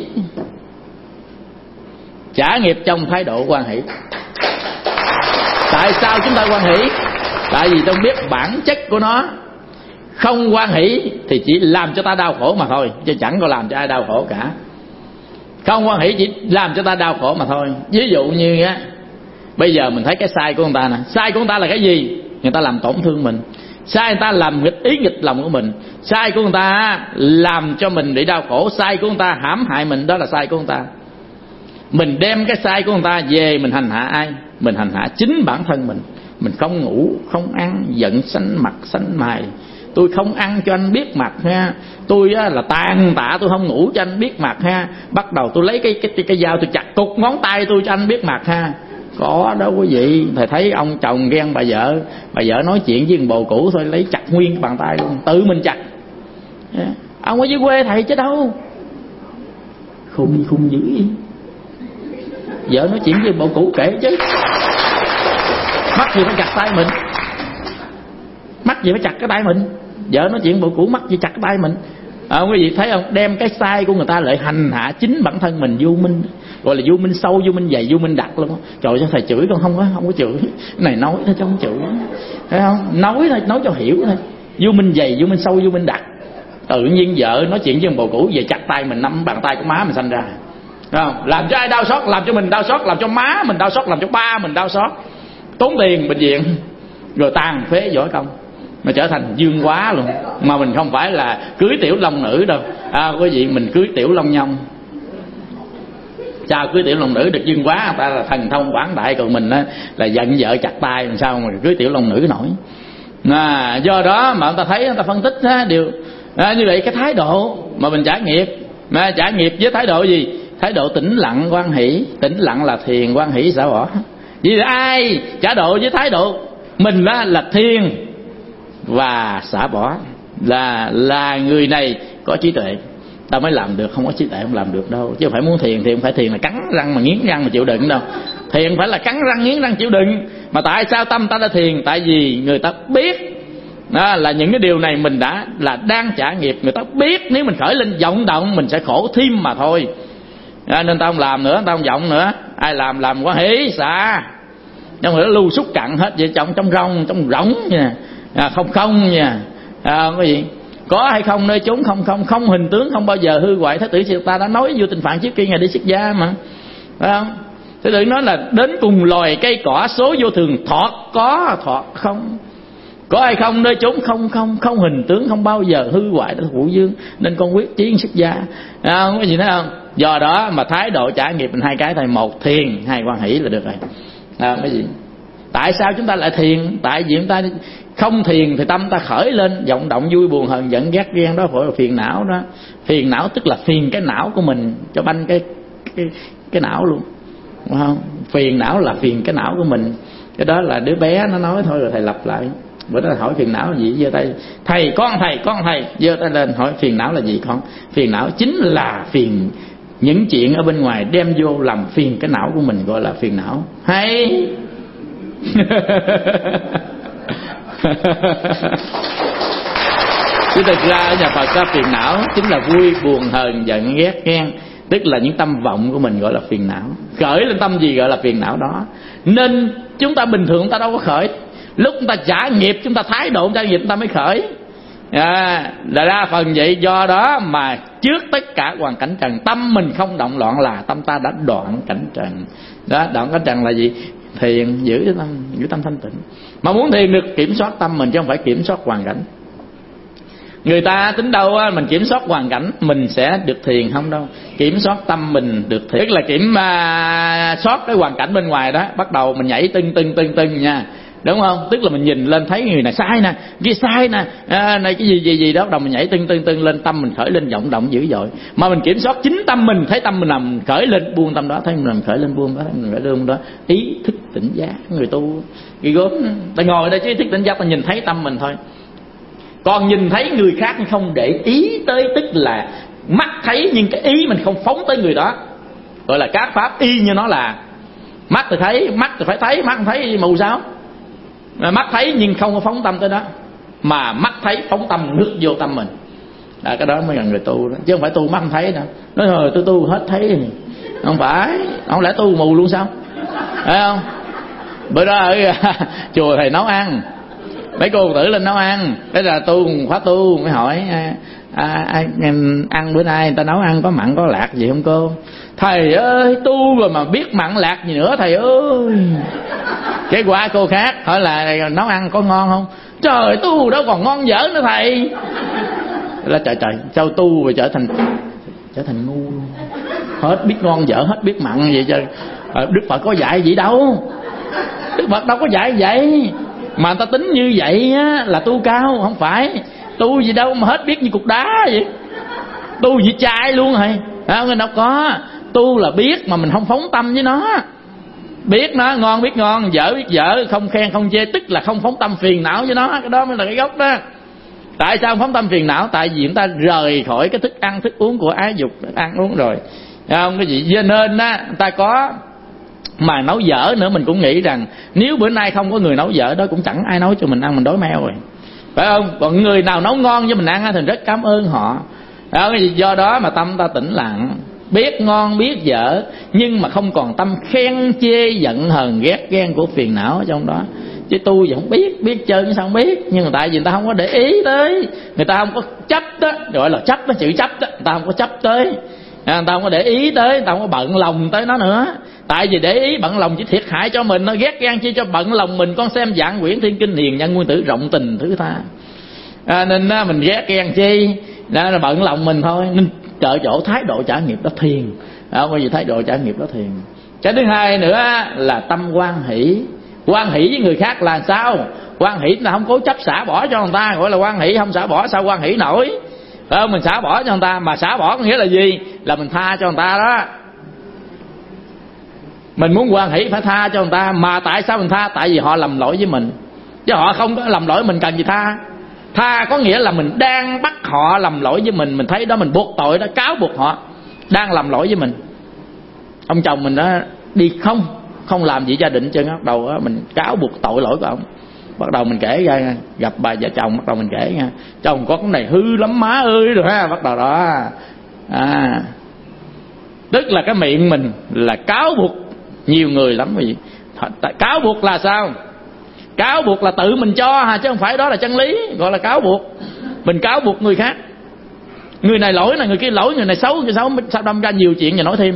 Trả nghiệp trong thái độ hoan hỷ. Tại sao chúng ta hoan hỷ? Tại vì tôi biết bản chất của nó. Không hoan hỷ thì chỉ làm cho ta đau khổ mà thôi, chứ chẳng có làm cho ai đau khổ cả. Không hoan hỷ chỉ làm cho ta đau khổ mà thôi. Ví dụ như á, bây giờ mình thấy cái sai của người ta nè. Sai của người ta là cái gì? Người ta làm tổn thương mình. Sai người ta làm nghịch ý nghịch lòng của mình. Sai của người ta làm cho mình bị đau khổ. Sai của người ta hãm hại mình, đó là sai của người ta. Mình đem cái sai của người ta về mình hành hạ ai? Mình hành hạ chính bản thân mình. Mình không ngủ, không ăn, giận xanh mặt xanh mày. Tôi không ăn cho anh biết mặt ha. Tôi á, là tàn tạ, tôi không ngủ cho anh biết mặt ha. Bắt đầu tôi lấy cái cái cái, cái dao tôi chặt cục ngón tay tôi cho anh biết mặt ha. Có đâu quý vị. Thầy thấy ông chồng ghen bà vợ, bà vợ nói chuyện với bồ cũ thôi lấy chặt nguyên cái bàn tay luôn, tự mình chặt. Ông ở dưới quê thầy chứ đâu. Khùng khùng dữ vậy. Vợ nói chuyện với bồ cũ kể chứ. Mắc gì phải chặt tay mình? Mắc gì phải chặt cái tay mình? Vợ nói chuyện bồ cũ mắc gì chặt cái tay mình? À, quý vị thấy không? Đem cái sai của người ta lại hành hạ chính bản thân mình. Vô minh, gọi là vô minh sâu, vô minh dày, vô minh đặc luôn. Trời ơi, thầy chửi con không có, không có chửi. Cái này nói thôi chứ không chửi, thấy không? Nói thôi, nói cho hiểu thôi. Vô minh dày, vô minh sâu, vô minh đặc. Tự nhiên vợ nói chuyện với bồ cũ về chặt tay mình, nắm bàn tay của má mình sanh ra, thấy không? Làm cho ai đau xót? Làm cho mình đau xót, làm cho má mình đau xót, làm cho ba mình đau xót, tốn tiền bệnh viện, rồi tàn phế võ công, mà trở thành dương quá luôn. Mà mình không phải là cưới tiểu long nữ đâu, à, quý vị, mình cưới tiểu long nhông. Sao cưới tiểu long nữ được dương quá? Người ta là thần thông quảng đại, còn mình á, là giận vợ chặt tay, làm sao mà cưới tiểu long nữ nổi. À, do đó mà người ta thấy, người ta phân tích á, điều À, như vậy cái thái độ mà mình trả nghiệp, mà trả nghiệp với thái độ gì? Thái độ tĩnh lặng hoan hỷ. Tĩnh lặng là thiền, hoan hỷ xả bỏ. Vì ai trả độ với thái độ mình là, là thiền và xả bỏ, là là người này có trí tuệ, ta mới làm được. Không có trí tuệ không làm được đâu. Chứ không phải muốn thiền thì không phải thiền là cắn răng mà nghiến răng mà chịu đựng đâu. Thiền phải là cắn răng nghiến răng chịu đựng. Mà tại sao tâm ta đã thiền? Tại vì người ta biết đó, là những cái điều này mình đã là đang trả nghiệp. Người ta biết nếu mình khởi lên vọng động mình sẽ khổ thêm mà thôi. À, nên ta không làm nữa, ta không vọng nữa. Ai làm làm quá hỷ xả. Trong người đó lưu xúc cặn hết vậy, trong trong rong trong rỗng nha, à, không không nha, à, cái gì có hay không nơi chốn không không, không hình tướng không bao giờ hư hoại. Thái tử Siddhartha ta đã nói vô Tình Phạn trước kia ngày đi xuất gia mà, phải không? Thái tử nói là đến cùng loài cây cỏ số vô thường, thọt có thọt không, có hay không nơi chốn không không, không hình tướng không bao giờ hư hoại. Đó là Phụ Dương, nên con quyết chí xuất gia, à, không có gì nữa không? Do đó mà thái độ trả nghiệp mình hai cái thôi, một thiền, hai hoan hỷ là được rồi. À, cái gì? Tại sao chúng ta lại thiền? Tại vì chúng ta không thiền thì tâm ta khởi lên vọng động vui buồn hờn giận ghét ghen, đó gọi là phiền não đó. Phiền não tức là phiền cái não của mình cho banh cái cái cái não luôn, đúng không? Phiền não là phiền cái não của mình. Cái đó là đứa bé nó nói thôi rồi thầy lặp lại. Bữa đó hỏi phiền não là gì, giơ tay. Thầy con thầy con thầy giơ tay lên hỏi phiền não là gì con? Phiền não chính là phiền những chuyện ở bên ngoài đem vô làm phiền cái não của mình, gọi là phiền não. Hay chứ thực ra ở nhà Phật có phiền não chính là vui buồn hờn giận ghét ghen, tức là những tâm vọng của mình gọi là phiền não. Khởi lên tâm gì gọi là phiền não đó. Nên chúng ta bình thường chúng ta đâu có khởi. Lúc chúng ta trả nghiệp, chúng ta thái độ trả nghiệp chúng ta mới khởi. À, là ra phần vậy. Do đó mà trước tất cả hoàn cảnh trần, tâm mình không động loạn là tâm ta đã đoạn cảnh trần. Đó, đoạn cảnh trần là gì? Thiền, giữ tâm, giữ tâm thanh tịnh. Mà muốn thiền được kiểm soát tâm mình chứ không phải kiểm soát hoàn cảnh. Người ta tính đâu mình kiểm soát hoàn cảnh mình sẽ được thiền, không đâu. Kiểm soát tâm mình được thiền, tức là kiểm uh, soát cái hoàn cảnh bên ngoài đó. Bắt đầu mình nhảy tưng tưng tưng tưng nha, đúng không? Tức là mình nhìn lên thấy người này sai nè, kia sai nè, à, này cái gì gì gì đó, bắt đầu mình nhảy tưng tưng tưng lên, tâm mình khởi lên vọng động dữ dội. Mà mình kiểm soát chính tâm mình, thấy tâm mình nằm khởi lên buông tâm đó, thấy mình nằm khởi lên buông đó, thấy mình khởi lên đó, ý thức tỉnh giác. Người tu ghi gớm, ta ngồi đây chứ ý thức tỉnh giác, ta nhìn thấy tâm mình thôi. Còn nhìn thấy người khác không để ý tới, tức là mắt thấy nhưng cái ý mình không phóng tới người đó, gọi là các pháp y như nó là. Mắt thì thấy, mắt thì phải thấy, mắt không thấy mù sao? Mắt thấy nhưng không có phóng tâm tới đó, mà mắt thấy phóng tâm nước vô tâm mình. À, cái đó mới là người tu đó. Chứ không phải tu mắt không thấy đâu. Nói rồi tôi tu hết thấy. Không phải, không lẽ tu mù luôn sao? Thấy không? Bữa đó ở chùa thầy nấu ăn, mấy cô tử lên nấu ăn. Thế là tu khóa tu mới hỏi à, à, à, ăn bữa nay người ta nấu ăn có mặn có lạc gì không cô? Thầy ơi, tu rồi mà biết mặn lạc gì nữa thầy ơi. Cái quả cô khác hỏi là nấu ăn có ngon không? Trời, tu đâu còn ngon dở nữa thầy. Là trời trời, sao tu rồi trở thành trở thành ngu luôn. Hết biết ngon dở, hết biết mặn vậy trời. Đức Phật có dạy gì đâu. Đức Phật đâu có dạy vậy. Mà người ta tính như vậy á, là tu cao, không phải. Tu gì đâu mà hết biết như cục đá vậy. Tu gì chai luôn rồi. Không, đâu có. Tu là biết mà mình không phóng tâm với nó. Biết nó ngon biết ngon, dở biết dở, không khen không chê, tức là không phóng tâm phiền não với nó. Cái đó mới là cái gốc đó. Tại sao không phóng tâm phiền não? Tại vì chúng ta rời khỏi cái thức ăn thức uống của ái dục, ăn uống rồi, không cái gì. Cho nên á, người ta có mà nấu dở nữa, mình cũng nghĩ rằng nếu bữa nay không có người nấu dở đó, cũng chẳng ai nấu cho mình ăn, mình đói meo rồi, phải không? Còn người nào nấu ngon cho mình ăn thì rất cảm ơn họ. Đó, do đó mà tâm ta tĩnh lặng, biết ngon biết dở, nhưng mà không còn tâm khen chê giận hờn ghét ghen của phiền não ở trong đó. Chứ tu gì không biết, biết chơi sao không biết. Nhưng mà tại vì người ta không có để ý tới, người ta không có chấp đó, gọi là chấp đó, chữ chấp đó, người ta không có chấp tới, người ta không có để ý tới, người ta không có bận lòng tới nó nữa. Tại vì để ý bận lòng chỉ thiệt hại cho mình, nó ghét gan chi cho bận lòng mình. Con xem Vạn Quyển Thiên Kinh Hiền Nhân Nguyên Tử rộng tình thứ tha, à, nên á, mình ghét gan chi đó là bận lòng mình thôi. Nên trợ chỗ thái độ trả nghiệp đó thiền, không có gì thái độ trả nghiệp đó thiền. Cái thứ hai nữa là tâm hoan hỷ. Hoan hỷ với người khác là sao? Hoan hỷ là không cố chấp xả bỏ cho người ta, gọi là hoan hỷ. Không xả bỏ sao hoan hỷ nổi? phải không? Mình xả bỏ cho người ta, mà xả bỏ có nghĩa là gì? Là mình tha cho người ta đó. Mình muốn hoan hỷ phải tha cho người ta. Mà tại sao mình tha? Tại vì họ lầm lỗi với mình, chứ họ không có lầm lỗi mình cần gì tha. Tha có nghĩa là mình đang bắt họ lầm lỗi với mình, mình thấy đó mình buộc tội đó, cáo buộc họ đang làm lỗi với mình. Ông chồng mình đó đi không không làm gì gia đình chứ, bắt đầu đó, mình cáo buộc tội lỗi của ông. Bắt đầu mình kể ra, gặp bà vợ chồng bắt đầu mình kể nha, chồng có cái này hư lắm má ơi rồi ha, bắt đầu đó à, tức là cái miệng mình là cáo buộc nhiều người lắm. Vì cáo buộc là sao? Cáo buộc là tự mình cho ha, chứ không phải đó là chân lý, gọi là cáo buộc. Mình cáo buộc người khác, người này lỗi này, người kia lỗi, người này xấu, người xấu, sao đâm ra nhiều chuyện và nói thêm,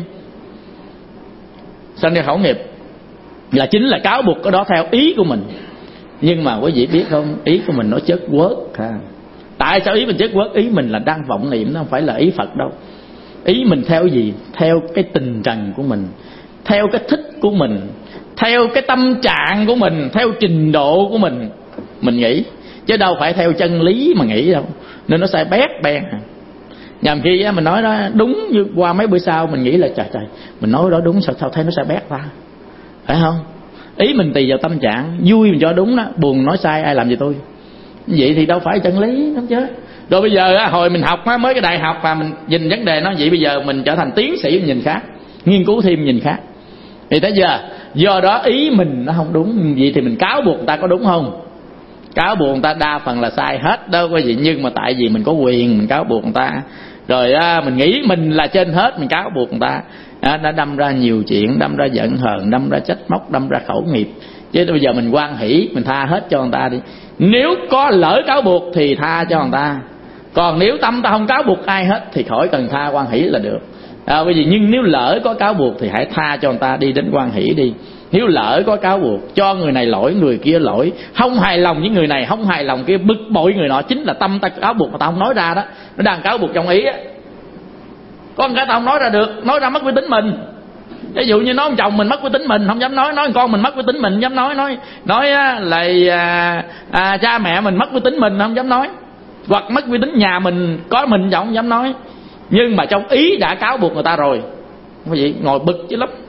sanh ra khẩu nghiệp. Là chính là cáo buộc cái đó theo ý của mình. Nhưng mà quý vị biết không, ý của mình nó chất quớt ha. Tại sao ý mình chất quớt? Ý mình là đang vọng niệm, nó không phải là ý Phật đâu. Ý mình theo gì? Theo cái tình trần của mình, theo cái thích của mình, theo cái tâm trạng của mình, theo trình độ của mình mình nghĩ, chứ đâu phải theo chân lý mà nghĩ đâu. Nên nó sai bét beng. Nhằm khi mình nói đó đúng, như qua mấy bữa sau mình nghĩ là trời trời, mình nói đó đúng, sao sao thấy nó sai bét ta, phải không? Ý mình tùy vào tâm trạng, vui mình cho đúng đó, buồn nói sai ai làm gì tôi. Vậy thì đâu phải chân lý đúng chứ. Rồi bây giờ hồi mình học mới cái đại học mà mình nhìn vấn đề nó vậy, bây giờ mình trở thành tiến sĩ mình nhìn khác, nghiên cứu thêm nhìn khác. Thì tới giờ do đó ý mình nó không đúng, vậy thì mình cáo buộc người ta có đúng không? Cáo buộc người ta đa phần là sai hết đâu quý vị. Nhưng mà tại vì mình có quyền mình cáo buộc người ta, rồi à, mình nghĩ mình là trên hết, mình cáo buộc người ta, à, đã đâm ra nhiều chuyện, đâm ra giận hờn, đâm ra trách móc, đâm ra khẩu nghiệp. Chứ bây giờ mình hoan hỷ, mình tha hết cho người ta đi. Nếu có lỡ cáo buộc thì tha cho người ta, còn nếu tâm ta không cáo buộc ai hết thì khỏi cần tha, hoan hỷ là được. À, bởi vì nhưng nếu lỡ có cáo buộc thì hãy tha cho người ta đi, đến hoan hỷ đi. Nếu lỡ có cáo buộc cho người này lỗi, người kia lỗi, không hài lòng với người này, không hài lòng kia, bực bội người nọ, chính là tâm ta cáo buộc mà ta không nói ra đó. Nó đang cáo buộc trong ý á. Có một cái ta không nói ra được, nói ra mất uy tín mình. Ví dụ như nói ông chồng mình mất uy tín mình, không dám nói. Nói con mình mất uy tín mình, không dám nói. Nói nói là à, à, cha mẹ mình mất uy tín mình, không dám nói. Hoặc mất uy tín nhà mình, có mình không dám nói. Nhưng mà trong ý đã cáo buộc người ta rồi, quý vị ngồi bực chứ lắm.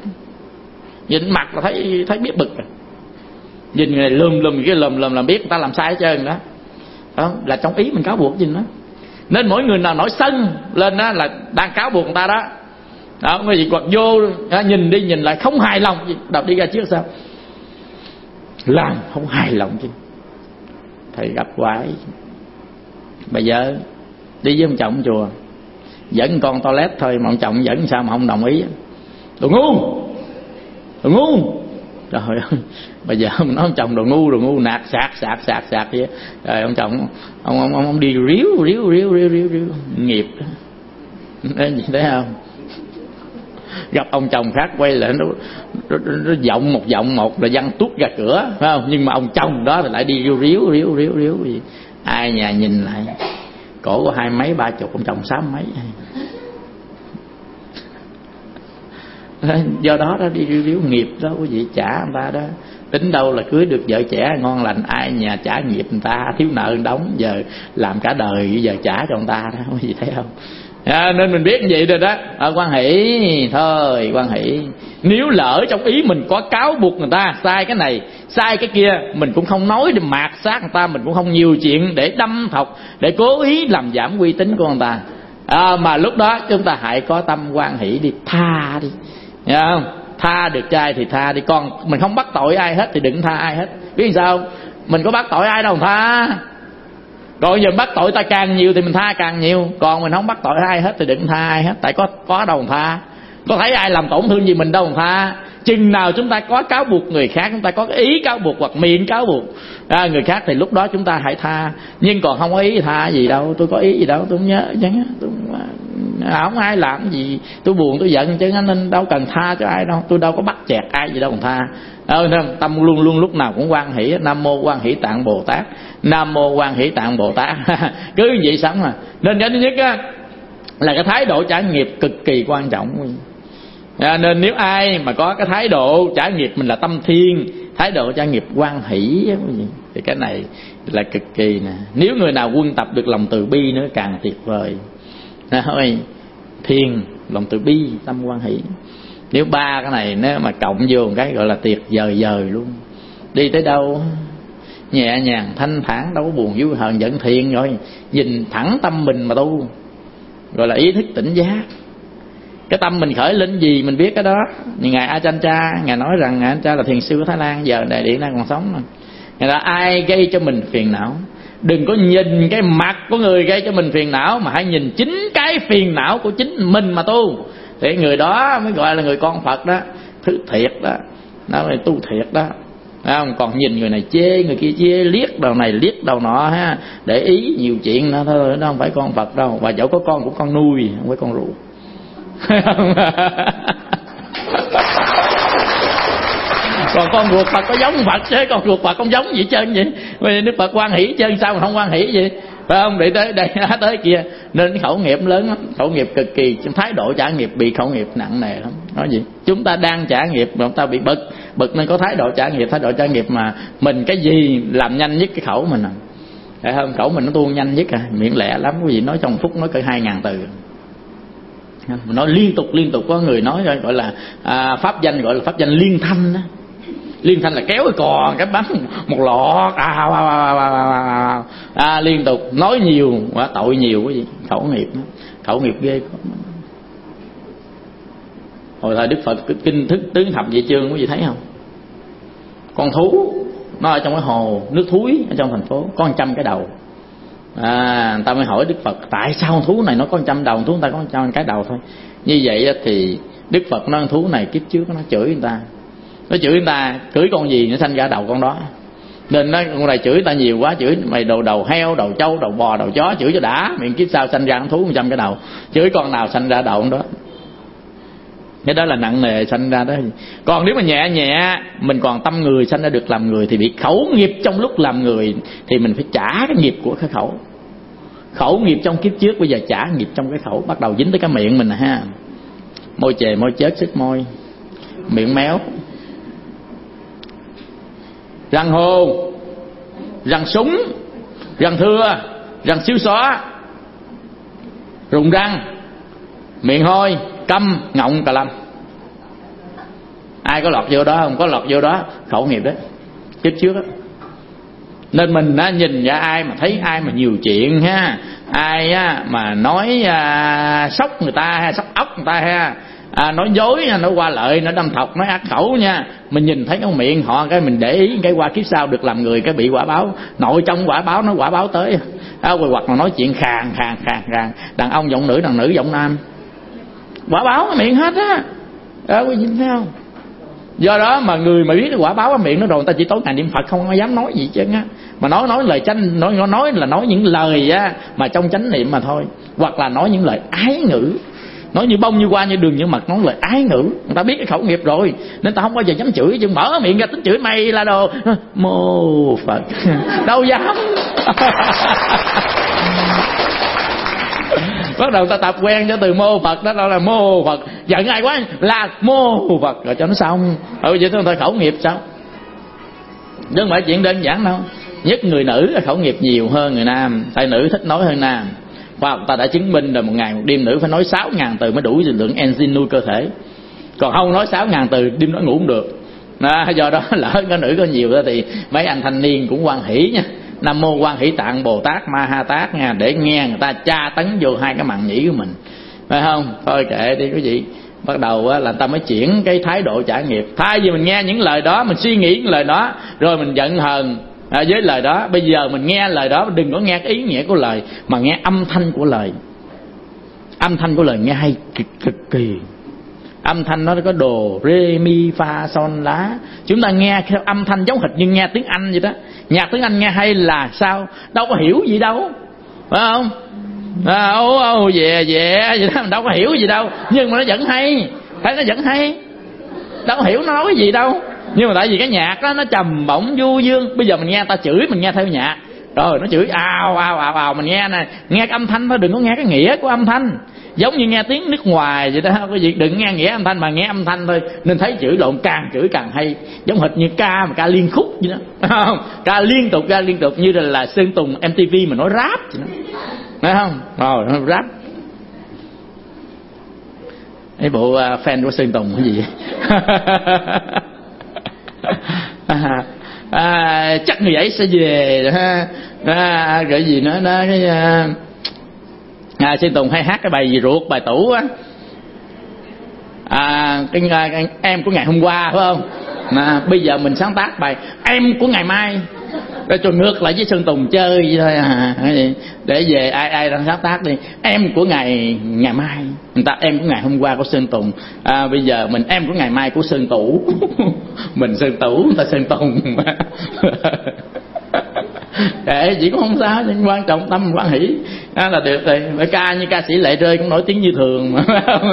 Nhìn mặt là thấy thấy biết bực rồi. Nhìn người này lùm lùm cái lùm lùm là biết người ta làm sai hết trơn đó. Đó là trong ý mình cáo buộc gì đó. Nên mỗi người nào nổi sân lên đó là đang cáo buộc người ta đó. Đó, quý vị hoặc vô nhìn đi nhìn lại không hài lòng gì, đọc đi ra trước sao làm không hài lòng chứ. Thầy gặp hoài, bây giờ đi với ông chồng chùa dẫn con toilet thôi mà ông chồng dẫn sao mà không đồng ý. Đồ ngu, đồ ngu, trời ơi. Bây giờ mình nói ông chồng đồ ngu, đồ ngu nạt sạc sạc sạc sạc vậy. Rồi ông chồng ông ông ông, ông đi ríu ríu ríu ríu ríu ríu nghiệp đấy, nhìn thấy không? Gặp ông chồng khác quay lại nó, nó, nó, nó giọng một giọng một là văng tuốt ra cửa, phải không? Nhưng mà ông chồng đó thì lại đi ríu ríu ríu ríu ríu gì. Ai nhà nhìn lại cổ có hai mấy ba chục, ông chồng sáu mấy. Do đó đó đi ríu ríu nghiệp đó quý vị, trả người ta đó. Tính đâu là cưới được vợ trẻ ngon lành, ai nhà trả nghiệp người ta, thiếu nợ đóng, giờ làm cả đời giờ trả cho người ta đó, quý vị thấy không? À, nên mình biết như vậy rồi đó. À, quan hỷ thôi, quan hỷ. Nếu lỡ trong ý mình có cáo buộc người ta sai cái này sai cái kia, mình cũng không nói để mạt sát người ta, mình cũng không nhiều chuyện để đâm thọc, để cố ý làm giảm uy tín của người ta. À, mà lúc đó chúng ta hãy có tâm quan hỷ đi, tha đi, nghe không? Tha được trai thì tha đi. Còn mình không bắt tội ai hết thì đừng tha ai hết. Biết sao? Mình có bắt tội ai đâu mà tha. Rồi giờ bắt tội ta càng nhiều thì mình tha càng nhiều. Còn mình không bắt tội ai hết thì đừng tha ai hết. Tại có có đâu mà tha. Có thấy ai làm tổn thương gì mình đâu mà tha. Chừng nào chúng ta có cáo buộc người khác, chúng ta có ý cáo buộc hoặc miệng cáo buộc à, người khác thì lúc đó chúng ta hãy tha. Nhưng còn không có ý tha gì đâu. Tôi có ý gì đâu, tôi không nhớ chứ. Tôi không ai làm gì tôi buồn tôi giận chứ, nên đâu cần tha cho ai đâu. Tôi đâu có bắt chẹt ai gì đâu mà tha. Ờ, tâm luôn luôn lúc nào cũng quan hỷ. Nam mô Quan Hỷ Tạng Bồ Tát, Nam mô Quan Hỷ Tạng Bồ Tát. Cứ như vậy sống mà. Nên cái thứ nhất á, là cái thái độ trả nghiệp cực kỳ quan trọng. À, nên nếu ai mà có cái thái độ trả nghiệp mình là tâm thiên, thái độ trả nghiệp quan hỷ Thì cái này là cực kỳ nè. Nếu người nào quân tập được lòng từ bi nữa càng tuyệt vời. Thôi, thiền, lòng từ bi, tâm hoan hỷ. Nếu ba cái này nếu mà cộng vô một cái gọi là tuyệt vời vời luôn. Đi tới đâu nhẹ nhàng thanh thản, đâu có buồn vui hờn giận, thiền rồi nhìn thẳng tâm mình mà tu, gọi là ý thức tỉnh giác. Cái tâm mình khởi lên gì mình biết cái đó. Như ngài Ajahn Chah, ngài nói rằng ngài Ajahn Chah là thiền sư của Thái Lan, giờ đại điện đang còn sống mà. Ngài nói ai gây cho mình phiền não, đừng có nhìn cái mặt của người gây cho mình phiền não, mà hãy nhìn chính cái phiền não của chính mình mà tu. Thì người đó mới gọi là người con Phật đó, thứ thiệt đó, đó là tu thiệt đó. Không còn nhìn người này chê, người kia chê, liếc đầu này liếc đầu nọ ha, để ý nhiều chuyện đó thôi, đó không phải con Phật đâu. Và dẫu có con cũng con nuôi, không phải con ruột. Còn con ruột Phật có giống Phật chứ, con ruột Phật không giống gì hết trơn vậy. Vì Đức Phật hoan hỷ chứ sao mà không hoan hỷ vậy, phải không? Để tới đây tới kia, nên khẩu nghiệp lớn lắm, khẩu nghiệp cực kỳ. Thái độ trả nghiệp bị khẩu nghiệp nặng nề lắm. Nói gì? Chúng ta đang trả nghiệp mà chúng ta bị bực, bực nên có thái độ trả nghiệp. Thái độ trả nghiệp mà mình cái gì làm nhanh nhất cái khẩu mình à, phải không? Khẩu mình nó tuôn nhanh nhất à, miệng lẹ lắm. Quý vị nói trong phút nói cỡ hai ngàn từ, mình nói liên tục liên tục. Có người nói gọi là à, pháp danh gọi là pháp danh liên thanh đó. Liên thanh là kéo cái cò cái bắn một lọ à, à, à, à, à, à, liên tục nói nhiều quá, tội nhiều cái gì, khẩu nghiệp đó. Khẩu nghiệp ghê. Hồi thời Đức Phật kinh thức tứ thập vệ chương quý vị thấy không? Con thú nó ở trong cái hồ nước thúi ở trong thành phố có một trăm cái đầu. À, người ta mới hỏi Đức Phật tại sao con thú này nó có một trăm đầu, thú người ta có một trăm cái đầu thôi. Như vậy thì Đức Phật nói con thú này kiếp trước nó chửi người ta, nó chửi người ta, chửi con gì nó sanh ra đầu con đó. Nên nó con này chửi người ta nhiều quá, chửi mày đồ đầu heo, đầu trâu, đầu bò, đầu chó, chửi cho đã, miệng kiếp sau sanh ra con thú một trăm cái đầu, chửi con nào sanh ra đầu con đó. Cái đó là nặng nề sanh ra đó. Còn nếu mà nhẹ nhẹ mình còn tâm người sanh ra được làm người thì bị khẩu nghiệp trong lúc làm người, thì mình phải trả cái nghiệp của cái khẩu. Khẩu nghiệp trong kiếp trước, bây giờ trả nghiệp trong cái khẩu. Bắt đầu dính tới cái miệng mình nè ha. Môi chề, môi chết, xích môi, miệng méo, răng hô, răng súng, răng thưa, răng xíu xóa, rụng răng, miệng hôi, câm, ngọng, cà lâm. Ai có lọt vô đó không? Có lọt vô đó khẩu nghiệp đó, kiếp trước đó. Nên mình á, nhìn ra ai mà thấy ai mà nhiều chuyện ha, ai á, mà nói à, sốc người ta ha, sốc ốc người ta ha, à, nói dối, nói qua lợi, nói đâm thọc, nói ác khẩu nha, mình nhìn thấy cái miệng họ cái mình để ý, cái qua kiếp sau được làm người cái bị quả báo. Nội trong quả báo nó quả báo tới à, hoặc là nói chuyện khàn khàn khàn khàn, đàn ông giọng nữ, đàn nữ giọng nam, quả báo cái miệng hết á. Đó quý vị thấy không? Do đó mà người mà biết quả báo cái miệng nó rồi, người ta chỉ tối ngày niệm Phật không có dám nói gì chứ á. Mà nói nói lời chánh, nói nói là nói những lời á mà trong chánh niệm mà thôi, hoặc là nói những lời ái ngữ, nói như bông như qua như đường như mật, nói lời ái ngữ. Người ta biết cái khẩu nghiệp rồi nên ta không bao giờ dám chửi, chứ mở miệng ra tính chửi mày là đồ mô Phật đâu dám. Bắt đầu ta tập quen cho từ mô Phật đó, đó là mô Phật, giận ai quá là mô Phật rồi cho nó xong. Ừ vậy thôi, khẩu nghiệp sao? Chứ không phải chuyện đơn giản đâu. Nhất người nữ là khẩu nghiệp nhiều hơn người nam, tại nữ thích nói hơn nam. Và ta đã chứng minh rồi, một ngày một đêm nữ phải nói sáu ngàn từ mới đủ lượng enzyme nuôi cơ thể. Còn không nói sáu ngàn từ đêm đó ngủ không được. Đó, do đó lỡ có nữ có nhiều đó thì mấy anh thanh niên cũng hoan hỷ nha. Nam mô Quan Hỷ Tạng Bồ Tát Ma Ha Tát nha, để nghe người ta tra tấn vô hai cái màng nhĩ của mình, phải không? Thôi kệ đi quý vị. Bắt đầu á, là người ta mới chuyển cái thái độ trả nghiệp. Thay vì mình nghe những lời đó, mình suy nghĩ những lời đó rồi mình giận hờn à, với lời đó, bây giờ mình nghe lời đó, đừng có nghe cái ý nghĩa của lời mà nghe âm thanh của lời. Âm thanh của lời nghe hay cực, cực kỳ. Âm thanh nó có đồ rê mi fa son lá. Chúng ta nghe theo âm thanh giống hệt như nghe tiếng Anh vậy đó. Nhạc tiếng Anh nghe hay là sao? Đâu có hiểu gì đâu, phải không? À, ô ô về về vậy đó, mình đâu có hiểu gì đâu, nhưng mà nó vẫn hay. Thấy nó vẫn hay, đâu có hiểu nó nói cái gì đâu. Nhưng mà tại vì cái nhạc đó nó trầm bổng du dương. Bây giờ mình nghe ta chửi, mình nghe theo nhạc, Rồi nó chửi ào ào ào ào, mình nghe nè, nghe cái âm thanh thôi, đừng có nghe cái nghĩa của âm thanh. Giống như nghe tiếng nước ngoài vậy đó, cái gì đừng nghe nghĩa âm thanh mà nghe âm thanh thôi. Nên thấy chửi lộn càng chửi càng hay, giống hệt như ca mà ca liên khúc vậy đó, không? Ca liên tục ca liên tục như là, là Sơn Tùng em tê vê mà nói rap vậy đó, phải không? Rồi nó rap. Cái bộ uh, fan của Sơn Tùng cái gì à, à, chắc người ấy sẽ về ha. À, cái gì nữa đó, cái uh, à, Sơn Tùng hay hát cái bài gì ruột, bài tủ á, à, cái, cái em của ngày hôm qua phải không? Mà bây giờ mình sáng tác bài em của ngày mai, để cho ngược lại với Sơn Tùng chơi vậy thôi à. Để về ai ai đang sáng tác đi, em của ngày ngày mai, người ta em của ngày hôm qua của Sơn Tùng, à, bây giờ mình em của ngày mai của Sơn Tủ mình Sơn Tủ, người ta Sơn Tùng kệ chỉ cũng không sao, nhưng quan trọng tâm quan hỷ đó là được rồi. Phải ca như ca sĩ Lệ Rơi cũng nổi tiếng như thường mà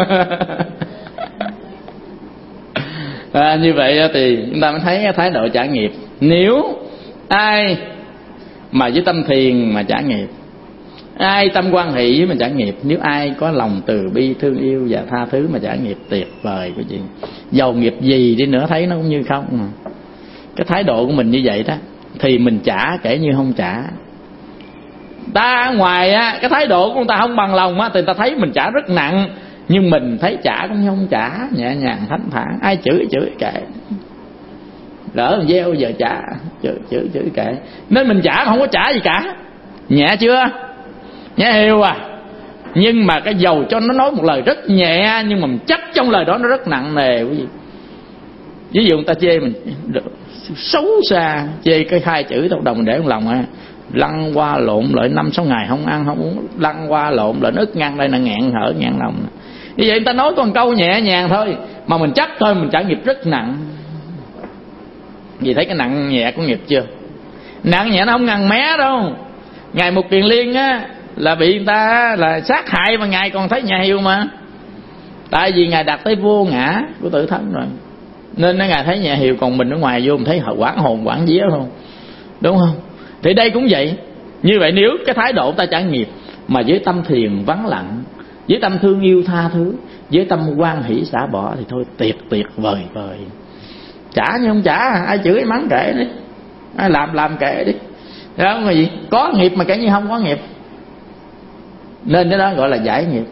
à, như vậy thì chúng ta mới thấy cái thái độ trả nghiệp. Nếu ai mà với tâm thiền mà trả nghiệp, ai tâm quan hỷ với mình trả nghiệp, nếu ai có lòng từ bi thương yêu và tha thứ mà trả nghiệp, tuyệt vời quý vị. Dầu nghiệp gì đi nữa thấy nó cũng như không. Cái thái độ của mình như vậy đó thì mình trả kể như không trả. Ta ngoài á, cái thái độ của người ta không bằng lòng á, thì người ta thấy mình trả rất nặng, nhưng mình thấy trả cũng không trả, nhẹ nhàng thanh thản. Ai chửi chửi kệ, lỡ gieo giờ trả, chửi chửi chửi kệ. Nên mình trả không có trả gì cả. Nhẹ chưa? Nhẹ hiu à. Nhưng mà cái dầu cho nó nói một lời rất nhẹ, nhưng mà mình chắc trong lời đó nó rất nặng nề quý vị. Ví dụ người ta chê mình xấu xa, chê cái hai chữ tao đồng để trong lòng à, lăn qua lộn lại năm sáu ngày không ăn không uống, lăn qua lộn lại ức ngăn đây là nghẹn hở nghẹn lòng. Như vậy người ta nói con câu nhẹ nhàng thôi mà mình chắc thôi, mình trả nghiệp rất nặng. Vì thấy cái nặng nhẹ của nghiệp chưa? Nặng nhẹ nó không ngăn mé đâu. Ngài Mục Kiền Liên á là bị người ta là sát hại mà ngài còn thấy nhà hiu mà. Tại vì ngài đạt tới vô ngã của tự thân rồi, nên nó ngài thấy nhà hiu, còn mình ở ngoài vô mình thấy quảng hồn quảng vía không, đúng không? Thì đây cũng vậy. Như vậy nếu cái thái độ ta trả nghiệp mà với tâm thiền vắng lặng, với tâm thương yêu tha thứ, với tâm quan hỷ xả bỏ thì thôi tuyệt tuyệt vời vời. Trả như không trả, ai chửi mắng kệ đi, ai làm làm kệ đi, đó không gì. Có nghiệp mà kể như không có nghiệp. Nên cái đó gọi là giải nghiệp.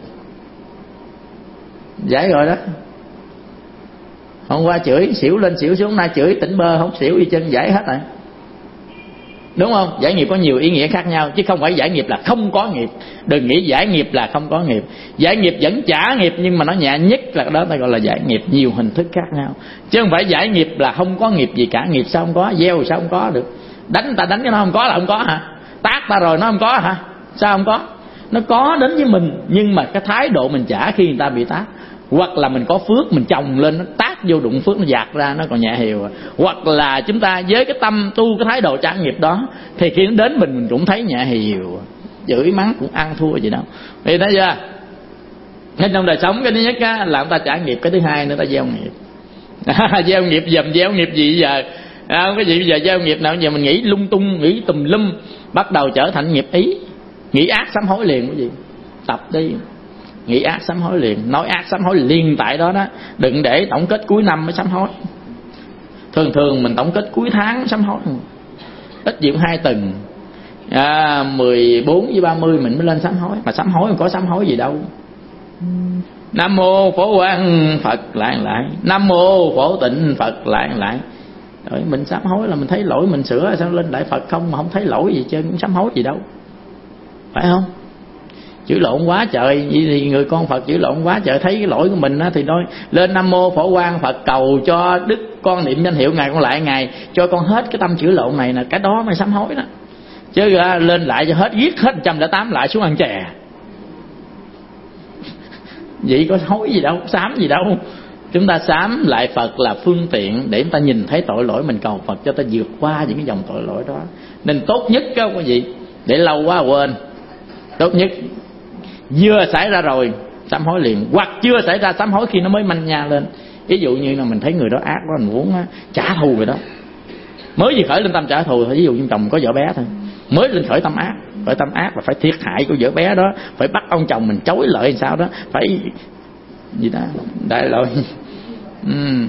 Giải rồi đó. Hôm qua chửi xỉu lên xỉu xuống, nay chửi tỉnh bơ không xỉu đi chân, giải hết rồi, đúng không? Giải nghiệp có nhiều ý nghĩa khác nhau, chứ không phải giải nghiệp là không có nghiệp. Đừng nghĩ giải nghiệp là không có nghiệp. Giải nghiệp vẫn trả nghiệp, nhưng mà nó nhẹ nhất là đó ta gọi là giải nghiệp. Nhiều hình thức khác nhau, chứ không phải giải nghiệp là không có nghiệp gì cả. Nghiệp sao không có? Gieo sao không có được? Đánh ta đánh cái nó không có là không có hả? Tát ta rồi nó không có hả? Sao không có? Nó có đến với mình, nhưng mà cái thái độ mình trả khi người ta bị tát. Hoặc là mình có phước mình trồng lên, nó tát vô đụng phước nó dạt ra, nó còn nhẹ hiều. Hoặc là chúng ta với cái tâm tu cái thái độ trả nghiệp đó, thì khi nó đến mình mình cũng thấy nhẹ hiều, chửi mắng cũng ăn thua gì đâu. Thì thấy chưa? Nên trong đời sống cái thứ nhất á, là chúng ta trả nghiệp, cái thứ hai nữa ta gieo nghiệp. Gieo nghiệp dầm gieo nghiệp gì giờ? À, cái gì bây giờ gieo nghiệp nào giờ mình nghĩ lung tung, nghĩ tùm lum, bắt đầu trở thành nghiệp ý. Nghĩ ác sám hối liền quý vị. Tập đi. Nghĩ ác sám hối liền, nói ác sám hối liền tại đó đó. Đừng để tổng kết cuối năm mới sám hối. Thường thường mình tổng kết cuối tháng sám hối, ít nhiều hai tuần à, mười bốn với ba mươi mình mới lên sám hối. Mà sám hối không có sám hối gì đâu. Nam mô Phổ Quang Phật lại lại, Nam mô Phổ Tịnh Phật lại lại. Rồi mình sám hối là mình thấy lỗi mình sửa, sao lên lại Phật không mà không thấy lỗi gì chứ, cũng sám hối gì đâu, phải không? Chửi lộn quá trời, vậy thì người con Phật chửi lộn quá trời, thấy cái lỗi của mình á thì nói lên Nam mô Phổ Quang Phật cầu cho đức con niệm danh hiệu ngài, con lại ngài cho con hết cái tâm chửi lộn này nè, cái đó mới sám hối đó. Chứ ra lên lại cho hết, giết hết một trăm lẻ tám lại xuống ăn chè, vậy có hối gì đâu, sám gì đâu. Chúng ta sám lại Phật là phương tiện để chúng ta nhìn thấy tội lỗi mình, cầu Phật cho ta vượt qua những cái dòng tội lỗi đó. Nên tốt nhất các quý vị, để lâu quá quên, tốt nhất vừa xảy ra rồi sám hối liền, hoặc chưa xảy ra sám hối khi nó mới manh nha lên. Ví dụ như là mình thấy người đó ác quá, mình muốn trả thù người đó, mới gì khởi lên tâm trả thù thôi. Ví dụ như chồng có vợ bé thôi, mới lên khởi tâm ác. Khởi tâm ác là phải thiệt hại của vợ bé đó, phải bắt ông chồng mình chối lợi hay sao đó, phải gì đó đại loại. uhm.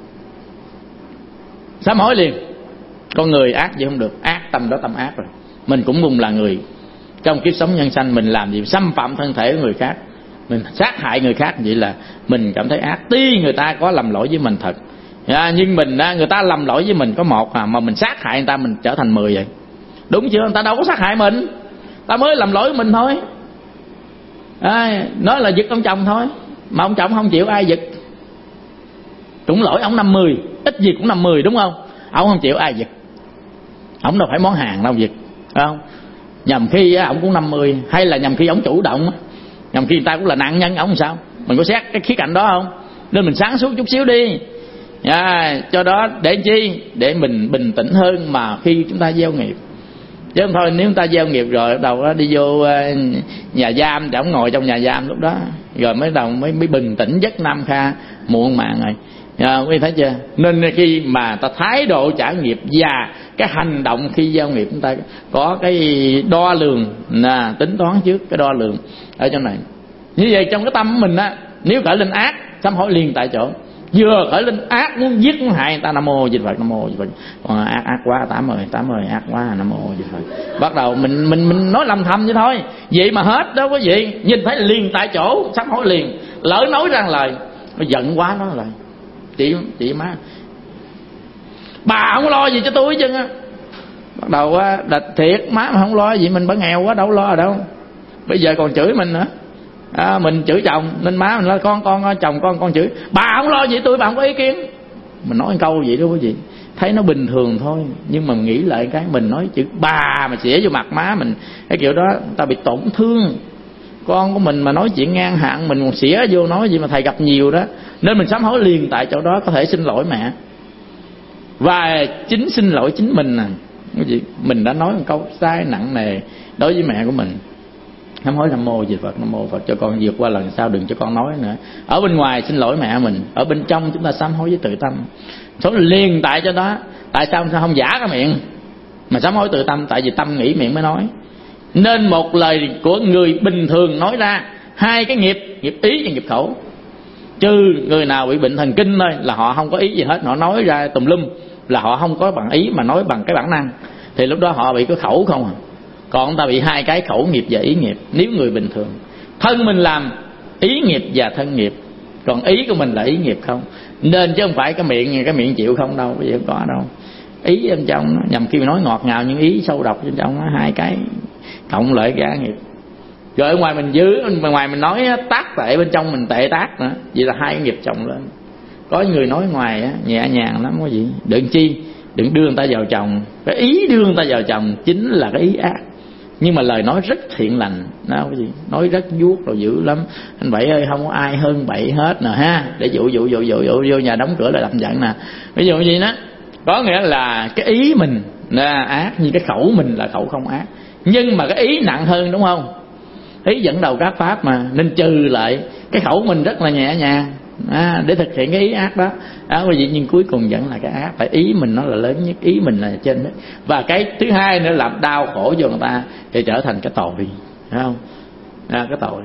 Sám hối liền. Con người ác gì không được, ác tâm đó tâm ác rồi. Mình cũng cùng là người, trong kiếp sống nhân sanh mình làm gì xâm phạm thân thể của người khác, mình sát hại người khác, vậy là mình cảm thấy ác. Tuy người ta có lầm lỗi với mình thật, à, nhưng mình người ta lầm lỗi với mình có một à, mà mình sát hại người ta mình trở thành mười vậy. Đúng chưa? Người ta đâu có sát hại mình, ta mới làm lỗi mình thôi. À, nói là giật ông chồng thôi, mà ông chồng không chịu ai giật, cũng lỗi ông năm mươi, ít gì cũng năm mươi, đúng không? Ông không chịu ai giật, ông đâu phải món hàng đâu giật, phải không? Nhầm khi ông cũng năm mươi, hay là nhầm khi ông chủ động, nhầm khi người ta cũng là nạn nhân, ông sao? Mình có xét cái khía cạnh đó không? Nên mình sáng suốt chút xíu đi. À, cho đó để chi? Để mình bình tĩnh hơn mà khi chúng ta gieo nghiệp. Chứ không thôi nếu chúng ta gieo nghiệp rồi đầu đó đi vô nhà giam, thì ông ngồi trong nhà giam lúc đó, rồi mới đầu mới mới bình tĩnh giấc nam kha muộn màng rồi. À, quý vị thấy chưa? Nên khi mà ta thái độ trả nghiệp và cái hành động khi gieo nghiệp, chúng ta có cái đo lường, là tính toán trước cái đo lường ở trong này. Như vậy trong cái tâm của mình á, nếu khởi lên ác, sám hối liền tại chỗ. Vừa khởi lên ác muốn giết muốn hại người ta, nam mô Di Phật, nam mô Di Phật. Còn ác ác quá, tám ơi tám ơi ác quá, nam mô Di Phật. Bắt đầu mình mình mình nói lầm thầm vậy thôi, vậy mà hết đó quý vị. Nhìn thấy liền tại chỗ sám hối liền. Lỡ nói ra lời, nó giận quá nói lời, chị chị má, bà không lo gì cho tôi chứ á. Bắt đầu á, thiệt má mà không lo gì, mình bả nghèo quá đâu lo ở đâu. Bây giờ còn chửi mình nữa. À, mình chửi chồng nên má mình nói con con chồng con con chửi, bà không lo gì tôi, bà không có ý kiến. Mình nói một câu vậy đó quý vị, thấy nó bình thường thôi, nhưng mà nghĩ lại cái mình nói chữ bà mà xỉa vô mặt má mình, cái kiểu đó ta bị tổn thương. Con của mình mà nói chuyện ngang hạn mình còn xỉa vô nói gì mà thầy gặp nhiều đó. Nên mình sám hối liền tại chỗ đó, có thể xin lỗi mẹ. Và chính xin lỗi chính mình nè quý vị, mình đã nói một câu sai nặng nề đối với mẹ của mình. Sám hối nam mô Di Phật, nam mô Phật, cho con vượt qua lần sau đừng cho con nói nữa. Ở bên ngoài xin lỗi mẹ mình, ở bên trong chúng ta sám hối với tự tâm. Số liền tại cho đó. Tại sao không giả cái miệng mà sám hối tự tâm? Tại vì tâm nghĩ miệng mới nói. Nên một lời của người bình thường nói ra hai cái nghiệp, nghiệp ý và nghiệp khẩu. Trừ người nào bị bệnh thần kinh thôi là họ không có ý gì hết, họ nói ra tùm lum là họ không có bằng ý mà nói bằng cái bản năng, thì lúc đó họ bị cái khẩu không à. Còn ông ta bị hai cái khẩu nghiệp và ý nghiệp. Nếu người bình thường thân mình làm ý nghiệp và thân nghiệp, còn ý của mình là ý nghiệp không. Nên chứ không phải cái miệng cái miệng chịu không đâu, bây giờ không có đâu. Ý bên trong nó, nhằm khi mình nói ngọt ngào nhưng ý sâu độc bên trong nó, hai cái cộng lại ra nghiệp. Rồi ở ngoài mình giữ, ngoài mình nói tác tệ, bên trong mình tệ tác nữa. Vậy là hai cái nghiệp chồng lên. Có người nói ngoài á, nhẹ nhàng lắm quý vị, đừng chi, đừng đưa người ta vào chồng. Cái ý đưa người ta vào chồng chính là cái ý ác, nhưng mà lời nói rất thiện lành đó quý vị, nói rất vuốt rồi dữ lắm. Anh Bảy ơi, không có ai hơn Bảy hết nè ha, để dụ dụ dụ dụ dụ vô nhà đóng cửa lại làm giận nè. Ví dụ gì đó, có nghĩa là cái ý mình là ác, nhưng cái khẩu mình là khẩu không ác, nhưng mà cái ý nặng hơn, đúng không? Ý dẫn đầu các pháp mà, nên trừ lại cái khẩu mình rất là nhẹ nhàng à, để thực hiện cái ý ác đó à, quý vị. Nhưng cuối cùng vẫn là cái ác, phải ý mình nó là lớn nhất, ý mình là trên đó. Và cái thứ hai nữa làm đau khổ cho người ta thì trở thành cái tội, phải không à, cái tội.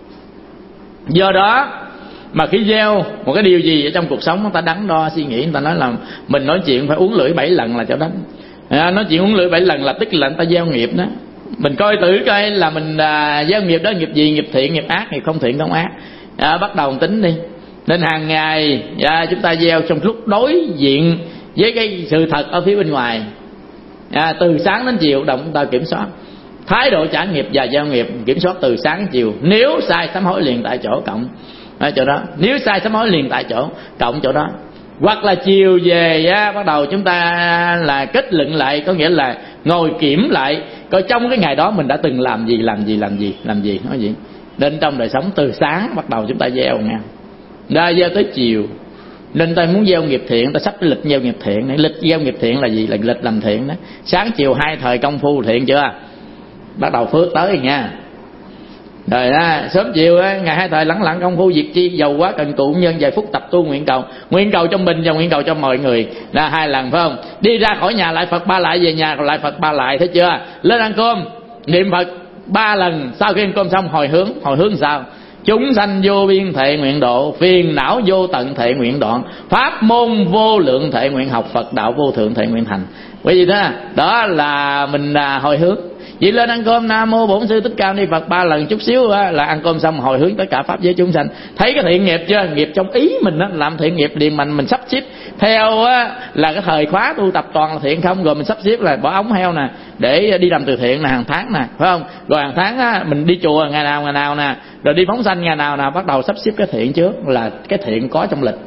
Do đó mà khi gieo một cái điều gì ở trong cuộc sống, người ta đắn đo suy nghĩ, người ta nói là mình nói chuyện phải uống lưỡi bảy lần là cho đánh à, nói chuyện uống lưỡi bảy lần là tức là người ta gieo nghiệp đó. Mình coi thử coi là mình à, gieo nghiệp đó nghiệp gì, nghiệp thiện, nghiệp ác, nghiệp không thiện không ác à, bắt đầu tính đi. Nên hàng ngày à, chúng ta gieo trong lúc đối diện với cái sự thật ở phía bên ngoài à, từ sáng đến chiều động ta kiểm soát thái độ trả nghiệp và gieo nghiệp, kiểm soát từ sáng đến chiều. Nếu sai sám hối liền tại chỗ cộng ở chỗ đó, nếu sai sám hối liền tại chỗ cộng chỗ đó. Hoặc là chiều về á, bắt đầu chúng ta là kết luận lại, có nghĩa là ngồi kiểm lại coi trong cái ngày đó mình đã từng làm gì làm gì làm gì làm gì nói gì. Nên trong đời sống từ sáng bắt đầu chúng ta gieo nha, ra gieo tới chiều. Nên ta muốn gieo nghiệp thiện, ta sắp cái lịch gieo nghiệp thiện này. Lịch gieo nghiệp thiện là gì? Là lịch làm thiện đó. Sáng chiều hai thời công phu thiện chưa? Bắt đầu phước tới rồi nha. Rồi á, sớm chiều á, ngày hai thời lẳng lặng công phu việc chi, giàu quá cần cụ nhân vài phút tập tu nguyện cầu, nguyện cầu cho mình và nguyện cầu cho mọi người, là hai lần phải không? Đi ra khỏi nhà lại Phật ba lại, về nhà lại Phật ba lại, thấy chưa? Lên ăn cơm niệm Phật ba lần, sau khi ăn cơm xong hồi hướng, hồi hướng sao? Chúng sanh vô biên thệ nguyện độ, phiền não vô tận thệ nguyện đoạn, pháp môn vô lượng thệ nguyện học, Phật đạo vô thượng thệ nguyện thành. Bởi vì thế đó là mình là hồi hướng. Vậy lên ăn cơm Nam Mô Bổn Sư Thích Ca Ni Phật ba lần, chút xíu á, là ăn cơm xong hồi hướng tất cả pháp giới chúng sanh. Thấy cái thiện nghiệp chưa? Nghiệp trong ý mình á, làm thiện nghiệp liền mình mình sắp xếp theo á, là cái thời khóa tu tập toàn là thiện không, rồi mình sắp xếp là bỏ ống heo nè để đi làm từ thiện nè, hàng tháng nè, phải không? Rồi hàng tháng á, mình đi chùa ngày nào ngày nào nè, rồi đi phóng sanh ngày nào nào, bắt đầu sắp xếp cái thiện trước, là cái thiện có trong lịch.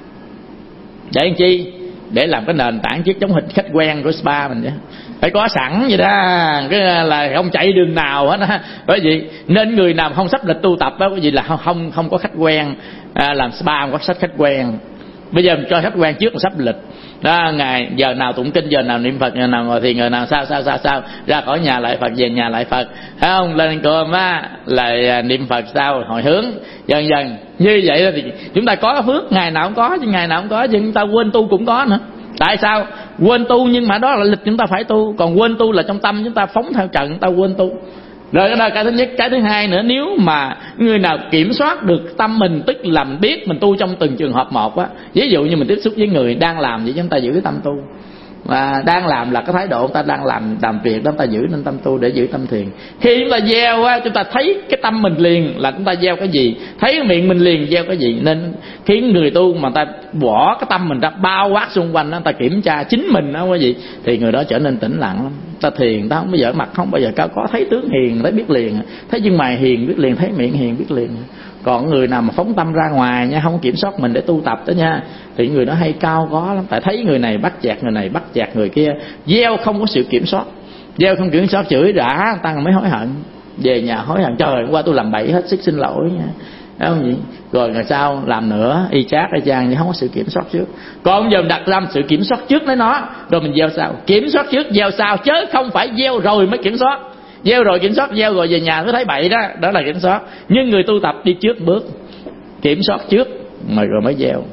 Để làm chi? Để làm cái nền tảng trước giống hình khách quen của spa mình vậy, phải có sẵn vậy đó, cái là không chạy đường nào hết á. Bởi vì nên người nào không sắp lịch tu tập đó, bởi vì là không không không có khách quen, à, làm spa không có sách khách quen. Bây giờ mình cho khách quen trước, mình sắp lịch đó, ngày giờ nào tụng kinh, giờ nào niệm Phật, giờ nào ngồi thiền, giờ nào sao sao sao sao, ra khỏi nhà lại Phật, về nhà lại Phật, thấy không? Lên ăn cơm á lại niệm Phật, sao hồi hướng, dần dần như vậy thì chúng ta có phước, ngày nào cũng có chứ, ngày nào cũng có chứ, chúng ta quên tu cũng có nữa. Tại sao? Quên tu nhưng mà đó là lịch chúng ta phải tu, còn quên tu là trong tâm chúng ta phóng theo trận, chúng ta quên tu. Rồi đó là cái thứ nhất. Cái thứ hai nữa, nếu mà người nào kiểm soát được tâm mình, tức là mình biết mình tu trong từng trường hợp một á. Ví dụ như mình tiếp xúc với người đang làm vậy, chúng ta giữ cái tâm tu. Và đang làm là cái thái độ chúng ta đang làm làm việc đó, chúng ta giữ nên tâm tu để giữ tâm thiền. Khi chúng ta gieo á, chúng ta thấy cái tâm mình liền là chúng ta gieo cái gì, thấy cái miệng mình liền gieo cái gì. Nên khiến người tu mà ta bỏ cái tâm mình ra bao quát xung quanh đó, ta kiểm tra chính mình đó, cái gì thì người đó trở nên tĩnh lặng lắm. Ta thiền ta không bao giờ mặt không bao giờ cao có, thấy tướng hiền thấy biết liền, thấy chân mày hiền biết liền, thấy miệng hiền biết liền. Còn người nào mà phóng tâm ra ngoài nha, không kiểm soát mình để tu tập đó nha, thì người đó hay cao có lắm. Tại thấy người này bắt chẹt người này, bắt chẹt người kia, gieo không có sự kiểm soát, gieo không kiểm soát chửi rã ta mới hối hận, về nhà hối hận, trời hôm qua tôi làm bậy hết sức xin lỗi nha, đúng không vậy? Rồi ngày sau làm nữa y chát y chang, nhưng không có sự kiểm soát trước. Còn giờ đặt ra sự kiểm soát trước lấy nó, rồi mình gieo sau, kiểm soát trước gieo sau, chứ không phải gieo rồi mới kiểm soát. Gieo rồi kiểm soát, gieo rồi về nhà cứ thấy bậy đó, đó là kiểm soát. Nhưng người tu tập đi trước bước, kiểm soát trước mà rồi mới gieo.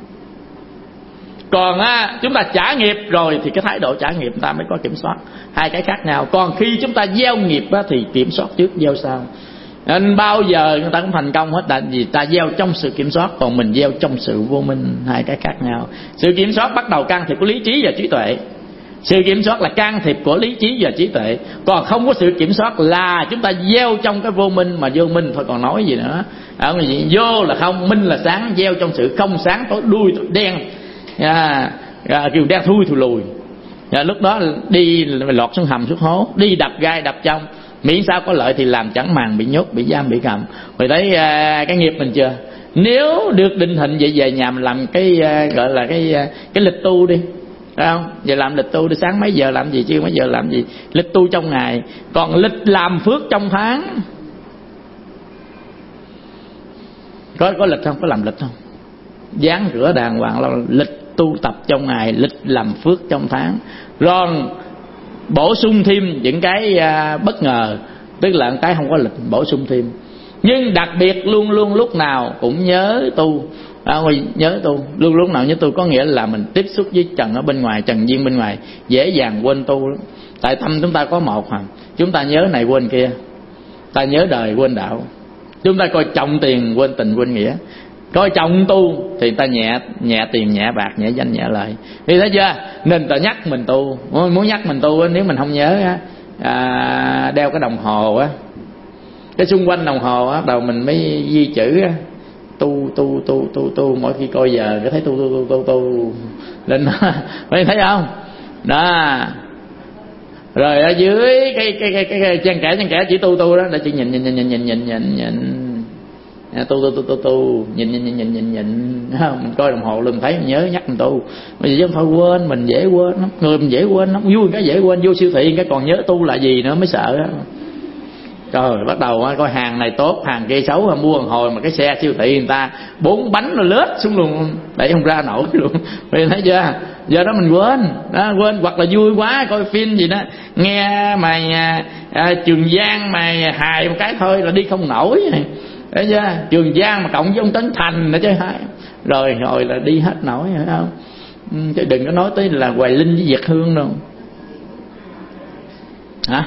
Còn á, chúng ta trả nghiệp rồi thì cái thái độ trả nghiệp chúng ta mới có kiểm soát, hai cái khác nhau. Còn khi chúng ta gieo nghiệp á, thì kiểm soát trước gieo sau. Nên bao giờ người ta cũng thành công hết, tại vì ta gieo trong sự kiểm soát, còn mình gieo trong sự vô minh, hai cái khác nhau. Sự kiểm soát bắt đầu can thiệp của lý trí và trí tuệ. Sự kiểm soát là can thiệp của lý trí và trí tuệ. Còn không có sự kiểm soát là chúng ta gieo trong cái vô minh, mà vô minh thôi còn nói gì nữa. À, vô là không, minh là sáng, gieo trong sự không sáng tối đuôi đen, à, à, kiểu đen thui thù lùi. À, lúc đó đi lọt xuống hầm xuống hố, đi đập gai đập trong, miễn sao có lợi thì làm, chẳng màng bị nhốt, bị giam, bị cầm. Rồi thấy à, cái nghiệp mình chưa? Nếu được định hình vậy, về nhà mình làm cái à, gọi là cái à, cái lịch tu đi, phải không? Giờ làm lịch tu đi, sáng mấy giờ làm gì, chưa mấy giờ làm gì, lịch tu trong ngày. Còn lịch làm phước trong tháng, có có lịch không? Có làm lịch không? Dán rửa đàng hoàng là lịch tu tập trong ngày, lịch làm phước trong tháng. Rồi bổ sung thêm những cái uh, bất ngờ, tức là cái không có lịch bổ sung thêm. Nhưng đặc biệt luôn luôn lúc nào cũng nhớ tu, à, nhớ tu luôn lúc nào nhớ tu, có nghĩa là mình tiếp xúc với trần ở bên ngoài, trần duyên bên ngoài dễ dàng quên tu lắm. Tại tâm chúng ta có một hả? Chúng ta nhớ này quên kia, ta nhớ đời quên đạo. Chúng ta coi trọng tiền quên tình quên nghĩa, coi trọng tu thì ta nhẹ nhẹ tiền nhẹ bạc nhẹ danh nhẹ lợi. Vì thấy chưa? Nên ta nhắc mình tu, muốn nhắc mình tu nếu mình không nhớ á, à, đeo cái đồng hồ á, cái xung quanh đồng hồ á, đầu mình mới ghi chữ á, tu tu tu tu tu, mỗi khi coi giờ cái thấy tu tu tu tu tu lên đó. Mấy thấy không? Đó. Rồi ở dưới cái cái cái cái trang kẻ trang kẻ chỉ tu tu đó, để chỉ nhìn nhìn nhìn nhìn nhìn nhìn nhìn nhìn tu tu tu tu tu nhìn nhìn nhìn nhìn nhìn nhìn không? Mình coi đồng hồ luôn thấy mình nhớ nhắc mình tu. Bây giờ thôi quên, mình dễ quên lắm, người mình dễ quên lắm, vui cái dễ quên, vô siêu thị cái còn nhớ tu là gì nữa mới sợ đó. Rồi bắt đầu coi hàng này tốt, hàng kia xấu, mua một hồi mà cái xe siêu thị người ta bốn bánh nó lết xuống luôn, đẩy không ra nổi luôn. Vì thấy chưa? Giờ đó mình quên đó, quên hoặc là vui quá coi phim gì đó, nghe mà à, Trường Giang mà hài một cái thôi là đi không nổi. Thấy chưa? Trường Giang mà cộng với ông Trấn Thành nữa chứ hai, rồi rồi là đi hết nổi, phải không? Ừ, chứ đừng có nói tới là Hoài Linh với Việt Hương đâu. Hả?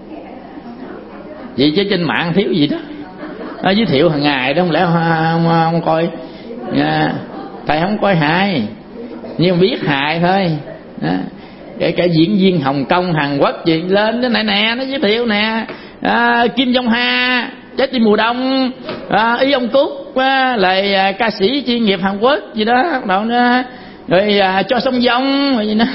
Vậy chứ trên mạng thiếu gì đó, nó giới thiệu hàng ngày đó, không lẽ không, không, không coi à, thầy không coi hài nhưng biết hài thôi đó. Kể cả diễn viên Hồng Kông, Hàn Quốc gì lên cái này nè, nó giới thiệu nè, à, Kim Jong Ha Trái Tim Mùa Đông, à, Ý Ông Cúc à, lại à, ca sĩ chuyên nghiệp Hàn Quốc gì đó, bắt đầu nữa rồi à, Cho Sông Dông gì đó.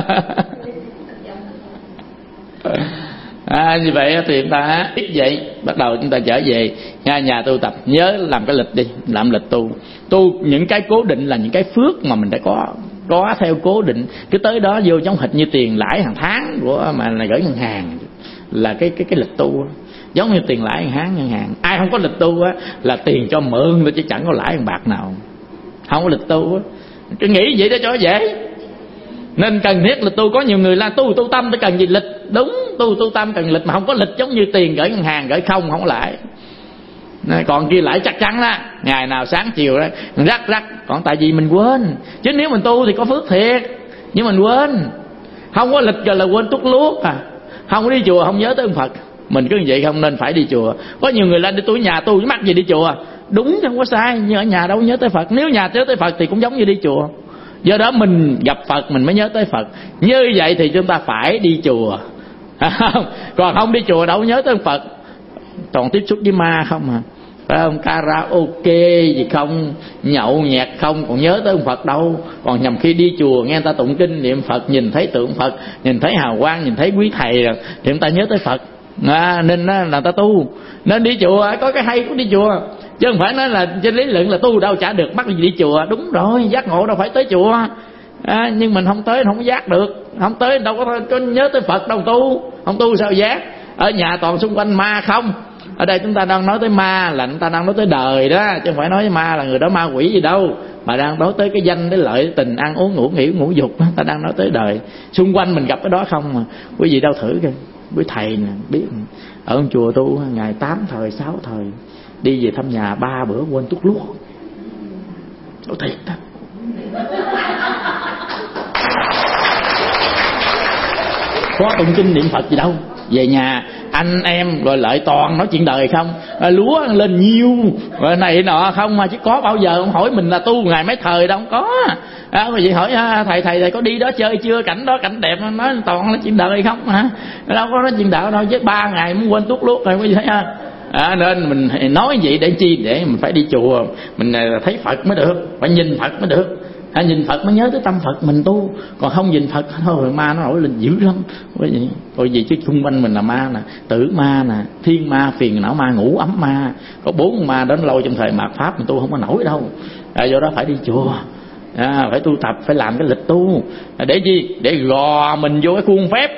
À, như vậy thì chúng ta biết vậy, bắt đầu chúng ta trở về nhà, nhà tu tập, nhớ làm cái lịch đi, làm lịch tu. Tu những cái cố định là những cái phước mà mình đã có, có theo cố định, cứ tới đó vô giống hệt như tiền lãi hàng tháng của mà là gửi ngân hàng, là cái cái cái lịch tu, giống như tiền lãi hàng tháng ngân hàng. Ai không có lịch tu á là tiền cho mượn thôi chứ chẳng có lãi một bạc nào, không có lịch tu á. Cứ nghĩ vậy đó cho dễ. Nên cần thiết lịch tu. Có nhiều người là tu tu tâm, phải cần gì lịch? Đúng, tu tu tâm cần lịch, mà không có lịch giống như tiền gửi ngân hàng, gửi không không lãi. Còn kia lãi chắc chắn đó, ngày nào sáng chiều đó rắc rắc. Còn tại vì mình quên. Chứ nếu mình tu thì có phước thiệt, nhưng mình quên. Không có lịch rồi là quên tút luốt à. Không có đi chùa không nhớ tới ông Phật. Mình cứ như vậy không nên phải đi chùa. Có nhiều người lên đi tu nhà tu mắc gì đi chùa. Đúng chứ không có sai, nhưng ở nhà đâu nhớ tới Phật. Nếu nhà nhớ tới Phật thì cũng giống như đi chùa. Do đó mình gặp Phật mình mới nhớ tới Phật. Như vậy thì chúng ta phải đi chùa. Còn không đi chùa đâu nhớ tới Phật. Toàn tiếp xúc với ma không à, phải không? Karaoke gì không, nhậu nhẹt không, còn nhớ tới ông Phật đâu. Còn nhầm khi đi chùa nghe người ta tụng kinh niệm Phật, nhìn thấy tượng Phật, nhìn thấy hào quang, nhìn thấy quý thầy rồi thì người ta nhớ tới Phật. À, nên là người ta tu. Nên đi chùa có cái hay cũng đi chùa, chứ không phải nói là trên lý luận là tu đâu chả được, bắt gì đi chùa. Đúng rồi, giác ngộ đâu phải tới chùa. À, nhưng mình không tới không giác được, không tới đâu có, có nhớ tới Phật đâu tu. Không tu sao giác? Ở nhà toàn xung quanh ma không. Ở đây chúng ta đang nói tới ma là chúng ta đang nói tới đời đó, chứ không phải nói ma là người đó ma quỷ gì đâu, mà đang nói tới cái danh, cái lợi, tình ăn uống ngủ nghỉ ngủ dục. Ta đang nói tới đời, xung quanh mình gặp cái đó không mà. Quý vị đâu thử coi, quý thầy nè biết ở trong chùa tu ngày tám thời sáu thời, đi về thăm nhà ba bữa quên tút luốt. Đâu thiệt đó. Có tụng kinh niệm Phật gì đâu, về nhà anh em rồi lợi toàn nói chuyện đời không, à, lúa lên nhiêu rồi này nọ không, mà chứ có bao giờ ông hỏi mình là tu ngày mấy thời đâu, không có. À, mà vậy hỏi à, thầy thầy thầy có đi đó chơi chưa, cảnh đó cảnh đẹp, nói toàn là chuyện đời không hả, đâu có nói chuyện đạo đâu, chứ ba ngày muốn quên tuốt luốt rồi quý vị thấy ha. À, nên mình nói vậy để chi, để mình phải đi chùa, mình thấy Phật mới được, phải nhìn Phật mới được. À, nhìn Phật mới nhớ tới tâm Phật mình tu, còn không nhìn Phật thôi ma nó nổi lên dữ lắm. Bởi vậy coi gì chứ xung quanh mình là ma nè, tử ma nè, thiên ma, phiền não ma, ngũ ấm ma, có bốn ma đến lâu trong thời mạt pháp mình tu không có nổi đâu. À, do đó phải đi chùa, à, phải tu tập, phải làm cái lịch tu. À, để gì? Để gò mình vô cái khuôn phép,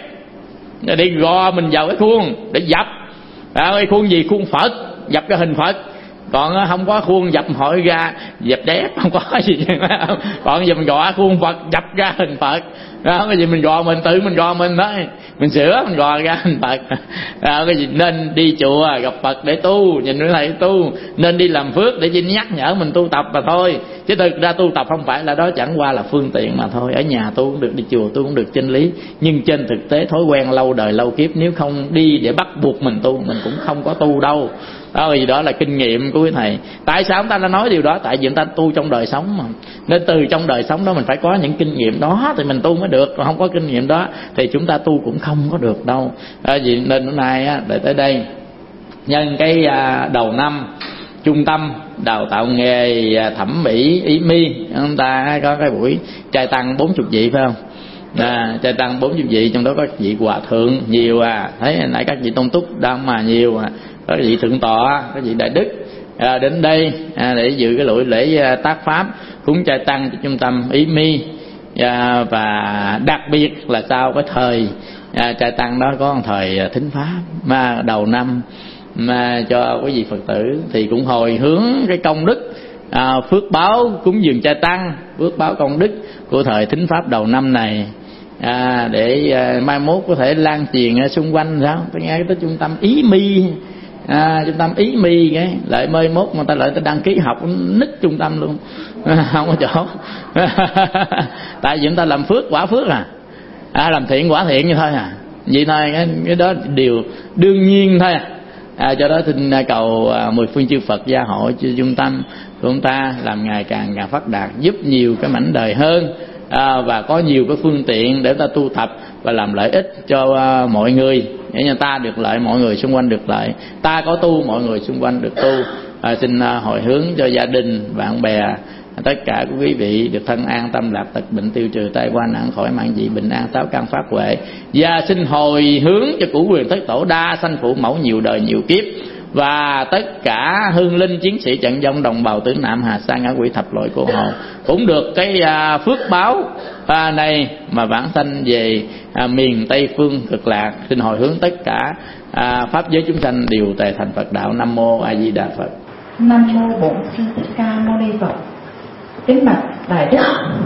để gò mình vào cái khuôn để dập. À, cái khuôn gì? Khuôn Phật, dập cái hình Phật. Còn không có khuôn dập hội ra dẹp đép, không có gì. Còn giờ mình gò khuôn Phật dập ra hình Phật đó, cái gì mình gò mình, tự mình gò mình thôi, mình sửa mình gò ra hình Phật đó, cái gì nên đi chùa gặp Phật để tu, nhìn người thầy tu, nên đi làm phước để chỉ nhắc nhở mình tu tập mà thôi. Chứ thực ra tu tập không phải là đó, chẳng qua là phương tiện mà thôi. Ở nhà tu cũng được, đi chùa tu cũng được, chân lý. Nhưng trên thực tế thói quen lâu đời lâu kiếp, nếu không đi để bắt buộc mình tu, mình cũng không có tu đâu. Đó, vì đó là kinh nghiệm của quý thầy. Tại sao chúng ta đã nói điều đó? Tại vì chúng ta tu trong đời sống mà. Nên từ trong đời sống đó mình phải có những kinh nghiệm đó thì mình tu mới được. Còn không có kinh nghiệm đó thì chúng ta tu cũng không có được đâu. À, vì nên hôm nay á, để tới đây nhân cái à, đầu năm trung tâm đào tạo nghề à, thẩm mỹ ý mi, chúng ta có cái buổi trai tăng bốn mươi vị phải không? À, trai tăng bốn mươi vị, trong đó có vị hòa thượng nhiều à, thấy nãy các vị tôn túc đang mà nhiều à, có vị thượng tọa, có vị đại đức à, đến đây à, để dự cái buổi lễ tác pháp cúng trai tăng cho trung tâm ý mi à, và đặc biệt là sau cái thời à, trai tăng đó có một thời thính pháp mà đầu năm mà cho quý vị Phật tử thì cũng hồi hướng cái công đức à, phước báo cúng dường trai tăng, phước báo công đức của thời thính pháp đầu năm này. À, để à, mai mốt có thể lan truyền à, xung quanh sao? Tôi nghe tới trung tâm Ý Mi, à, trung tâm Ý Mi cái lại mai mốt mà ta lại ta đăng ký học nít trung tâm luôn, à, không có chỗ. Tại vì chúng ta làm phước quả phước à, à làm thiện quả thiện như thôi à, vậy thôi, cái, cái đó điều đương nhiên thôi à. À, cho đó xin cầu à, mười phương chư Phật gia hộ cho trung tâm của chúng ta làm ngày càng càng phát đạt, giúp nhiều cái mảnh đời hơn. À, và có nhiều cái phương tiện để ta tu tập và làm lợi ích cho uh, mọi người, để cho ta được lợi, mọi người xung quanh được lợi, ta có tu, mọi người xung quanh được tu. À, xin uh, hồi hướng cho gia đình, bạn bè, tất cả quý vị được thân an tâm lạc, tật bệnh tiêu trừ, tai qua nạn khỏi, mạng dị bình an, sáu căn phát huệ. Và xin hồi hướng cho cửu quyền thất tổ đa sanh phụ mẫu nhiều đời nhiều kiếp, và tất cả hương linh chiến sĩ trận vong đồng bào tử nạn hà sa ngã quỷ thập loại cô hồn cũng được cái à, phước báo à, này mà vãng sanh về à, miền Tây phương cực lạc. Xin hồi hướng tất cả à, pháp giới chúng sanh đều tề thành Phật đạo. Nam mô A Di Đà Phật. Nam mô Bổn Sư Thích Ca Mâu Ni Phật. Kính bạch đại đức,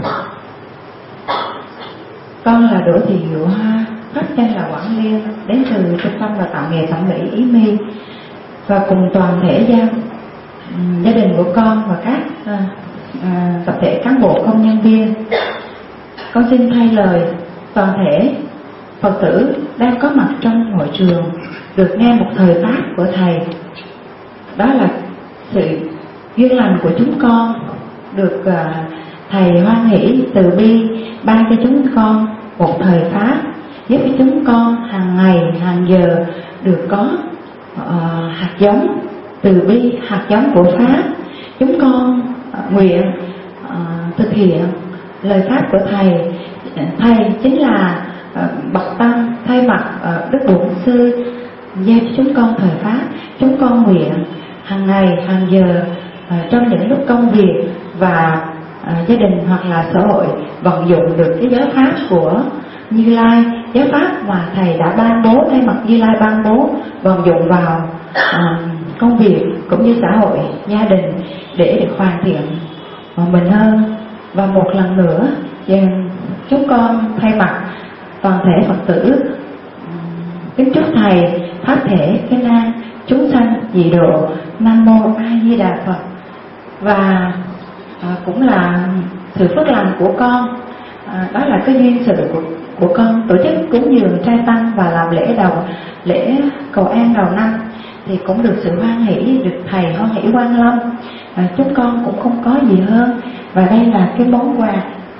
con là Đỗ Thị Diệu Hoa, pháp danh là Quảng Liên, đến từ trung tâm đào tạo nghề thẩm mỹ Ý Mi, và cùng toàn thể gia gia đình của con và các à, à, tập thể cán bộ công nhân viên, con xin thay lời toàn thể Phật tử đang có mặt trong hội trường được nghe một thời pháp của thầy. Đó là sự duyên lành của chúng con được à, thầy hoan hỷ từ bi ban cho chúng con một thời pháp, giúp cho chúng con hàng ngày hàng giờ được có uh, hạt giống từ bi, hạt giống của pháp. Chúng con uh, nguyện uh, thực hiện lời pháp của thầy. Thầy chính là uh, bậc tăng thay mặt uh, Đức Bổn Sư giao cho chúng con thời pháp. Chúng con nguyện hàng ngày hàng giờ uh, trong những lúc công việc và uh, gia đình hoặc là xã hội vận dụng được cái giáo pháp của Như Lai, giáo pháp mà thầy đã ban bố, thay mặt Như Lai ban bố, vận dụng vào uh, công việc cũng như xã hội, gia đình để được hoàn thiện uh, mình hơn. Và một lần nữa chúng con thay mặt toàn thể Phật tử uh, kính chúc thầy pháp thể kinh an, chúng sanh dị độ. Nam mô A Di Đà Phật. Và uh, cũng là sự phước lành của con, uh, đó là cái duyên sự của của con tổ chức cúng dường trai tăng và làm lễ đầu lễ cầu an đầu năm, thì cũng được sự hoan hỷ, được thầy hoan hỷ Quan Lâm. À, chúng con cũng không có gì hơn, và đây là cái món quà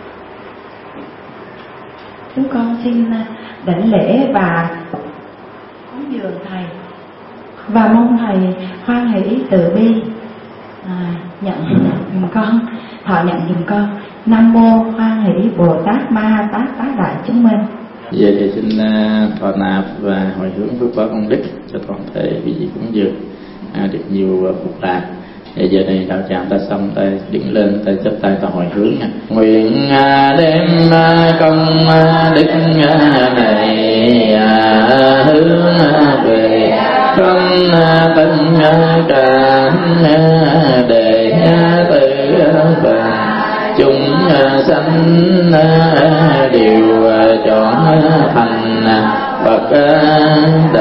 chúng con xin đảnh lễ và cúng dường thầy, và mong thầy hoan hỷ từ bi à, nhận giùm con, thọ nhận giùm con. Nam mô Hoan Hỷ Bồ Tát Ma Ha Tát Tá Đại Chúng Minh. Giờ thì xin uh, thọ nạp và hồi hướng phước báo công đức cho toàn thể quý vị cúng dường à, được nhiều uh, phúc lạc. Để giờ này đạo tràng ta xong, ta đứng lên, ta chắp tay, ta hồi hướng nha. Nguyện uh, đem uh, công uh, đức uh, này uh, hướng uh, về không uh, tân uh, cả uh, để uh, tự uh, và chúng sanh đều chọn thành Phật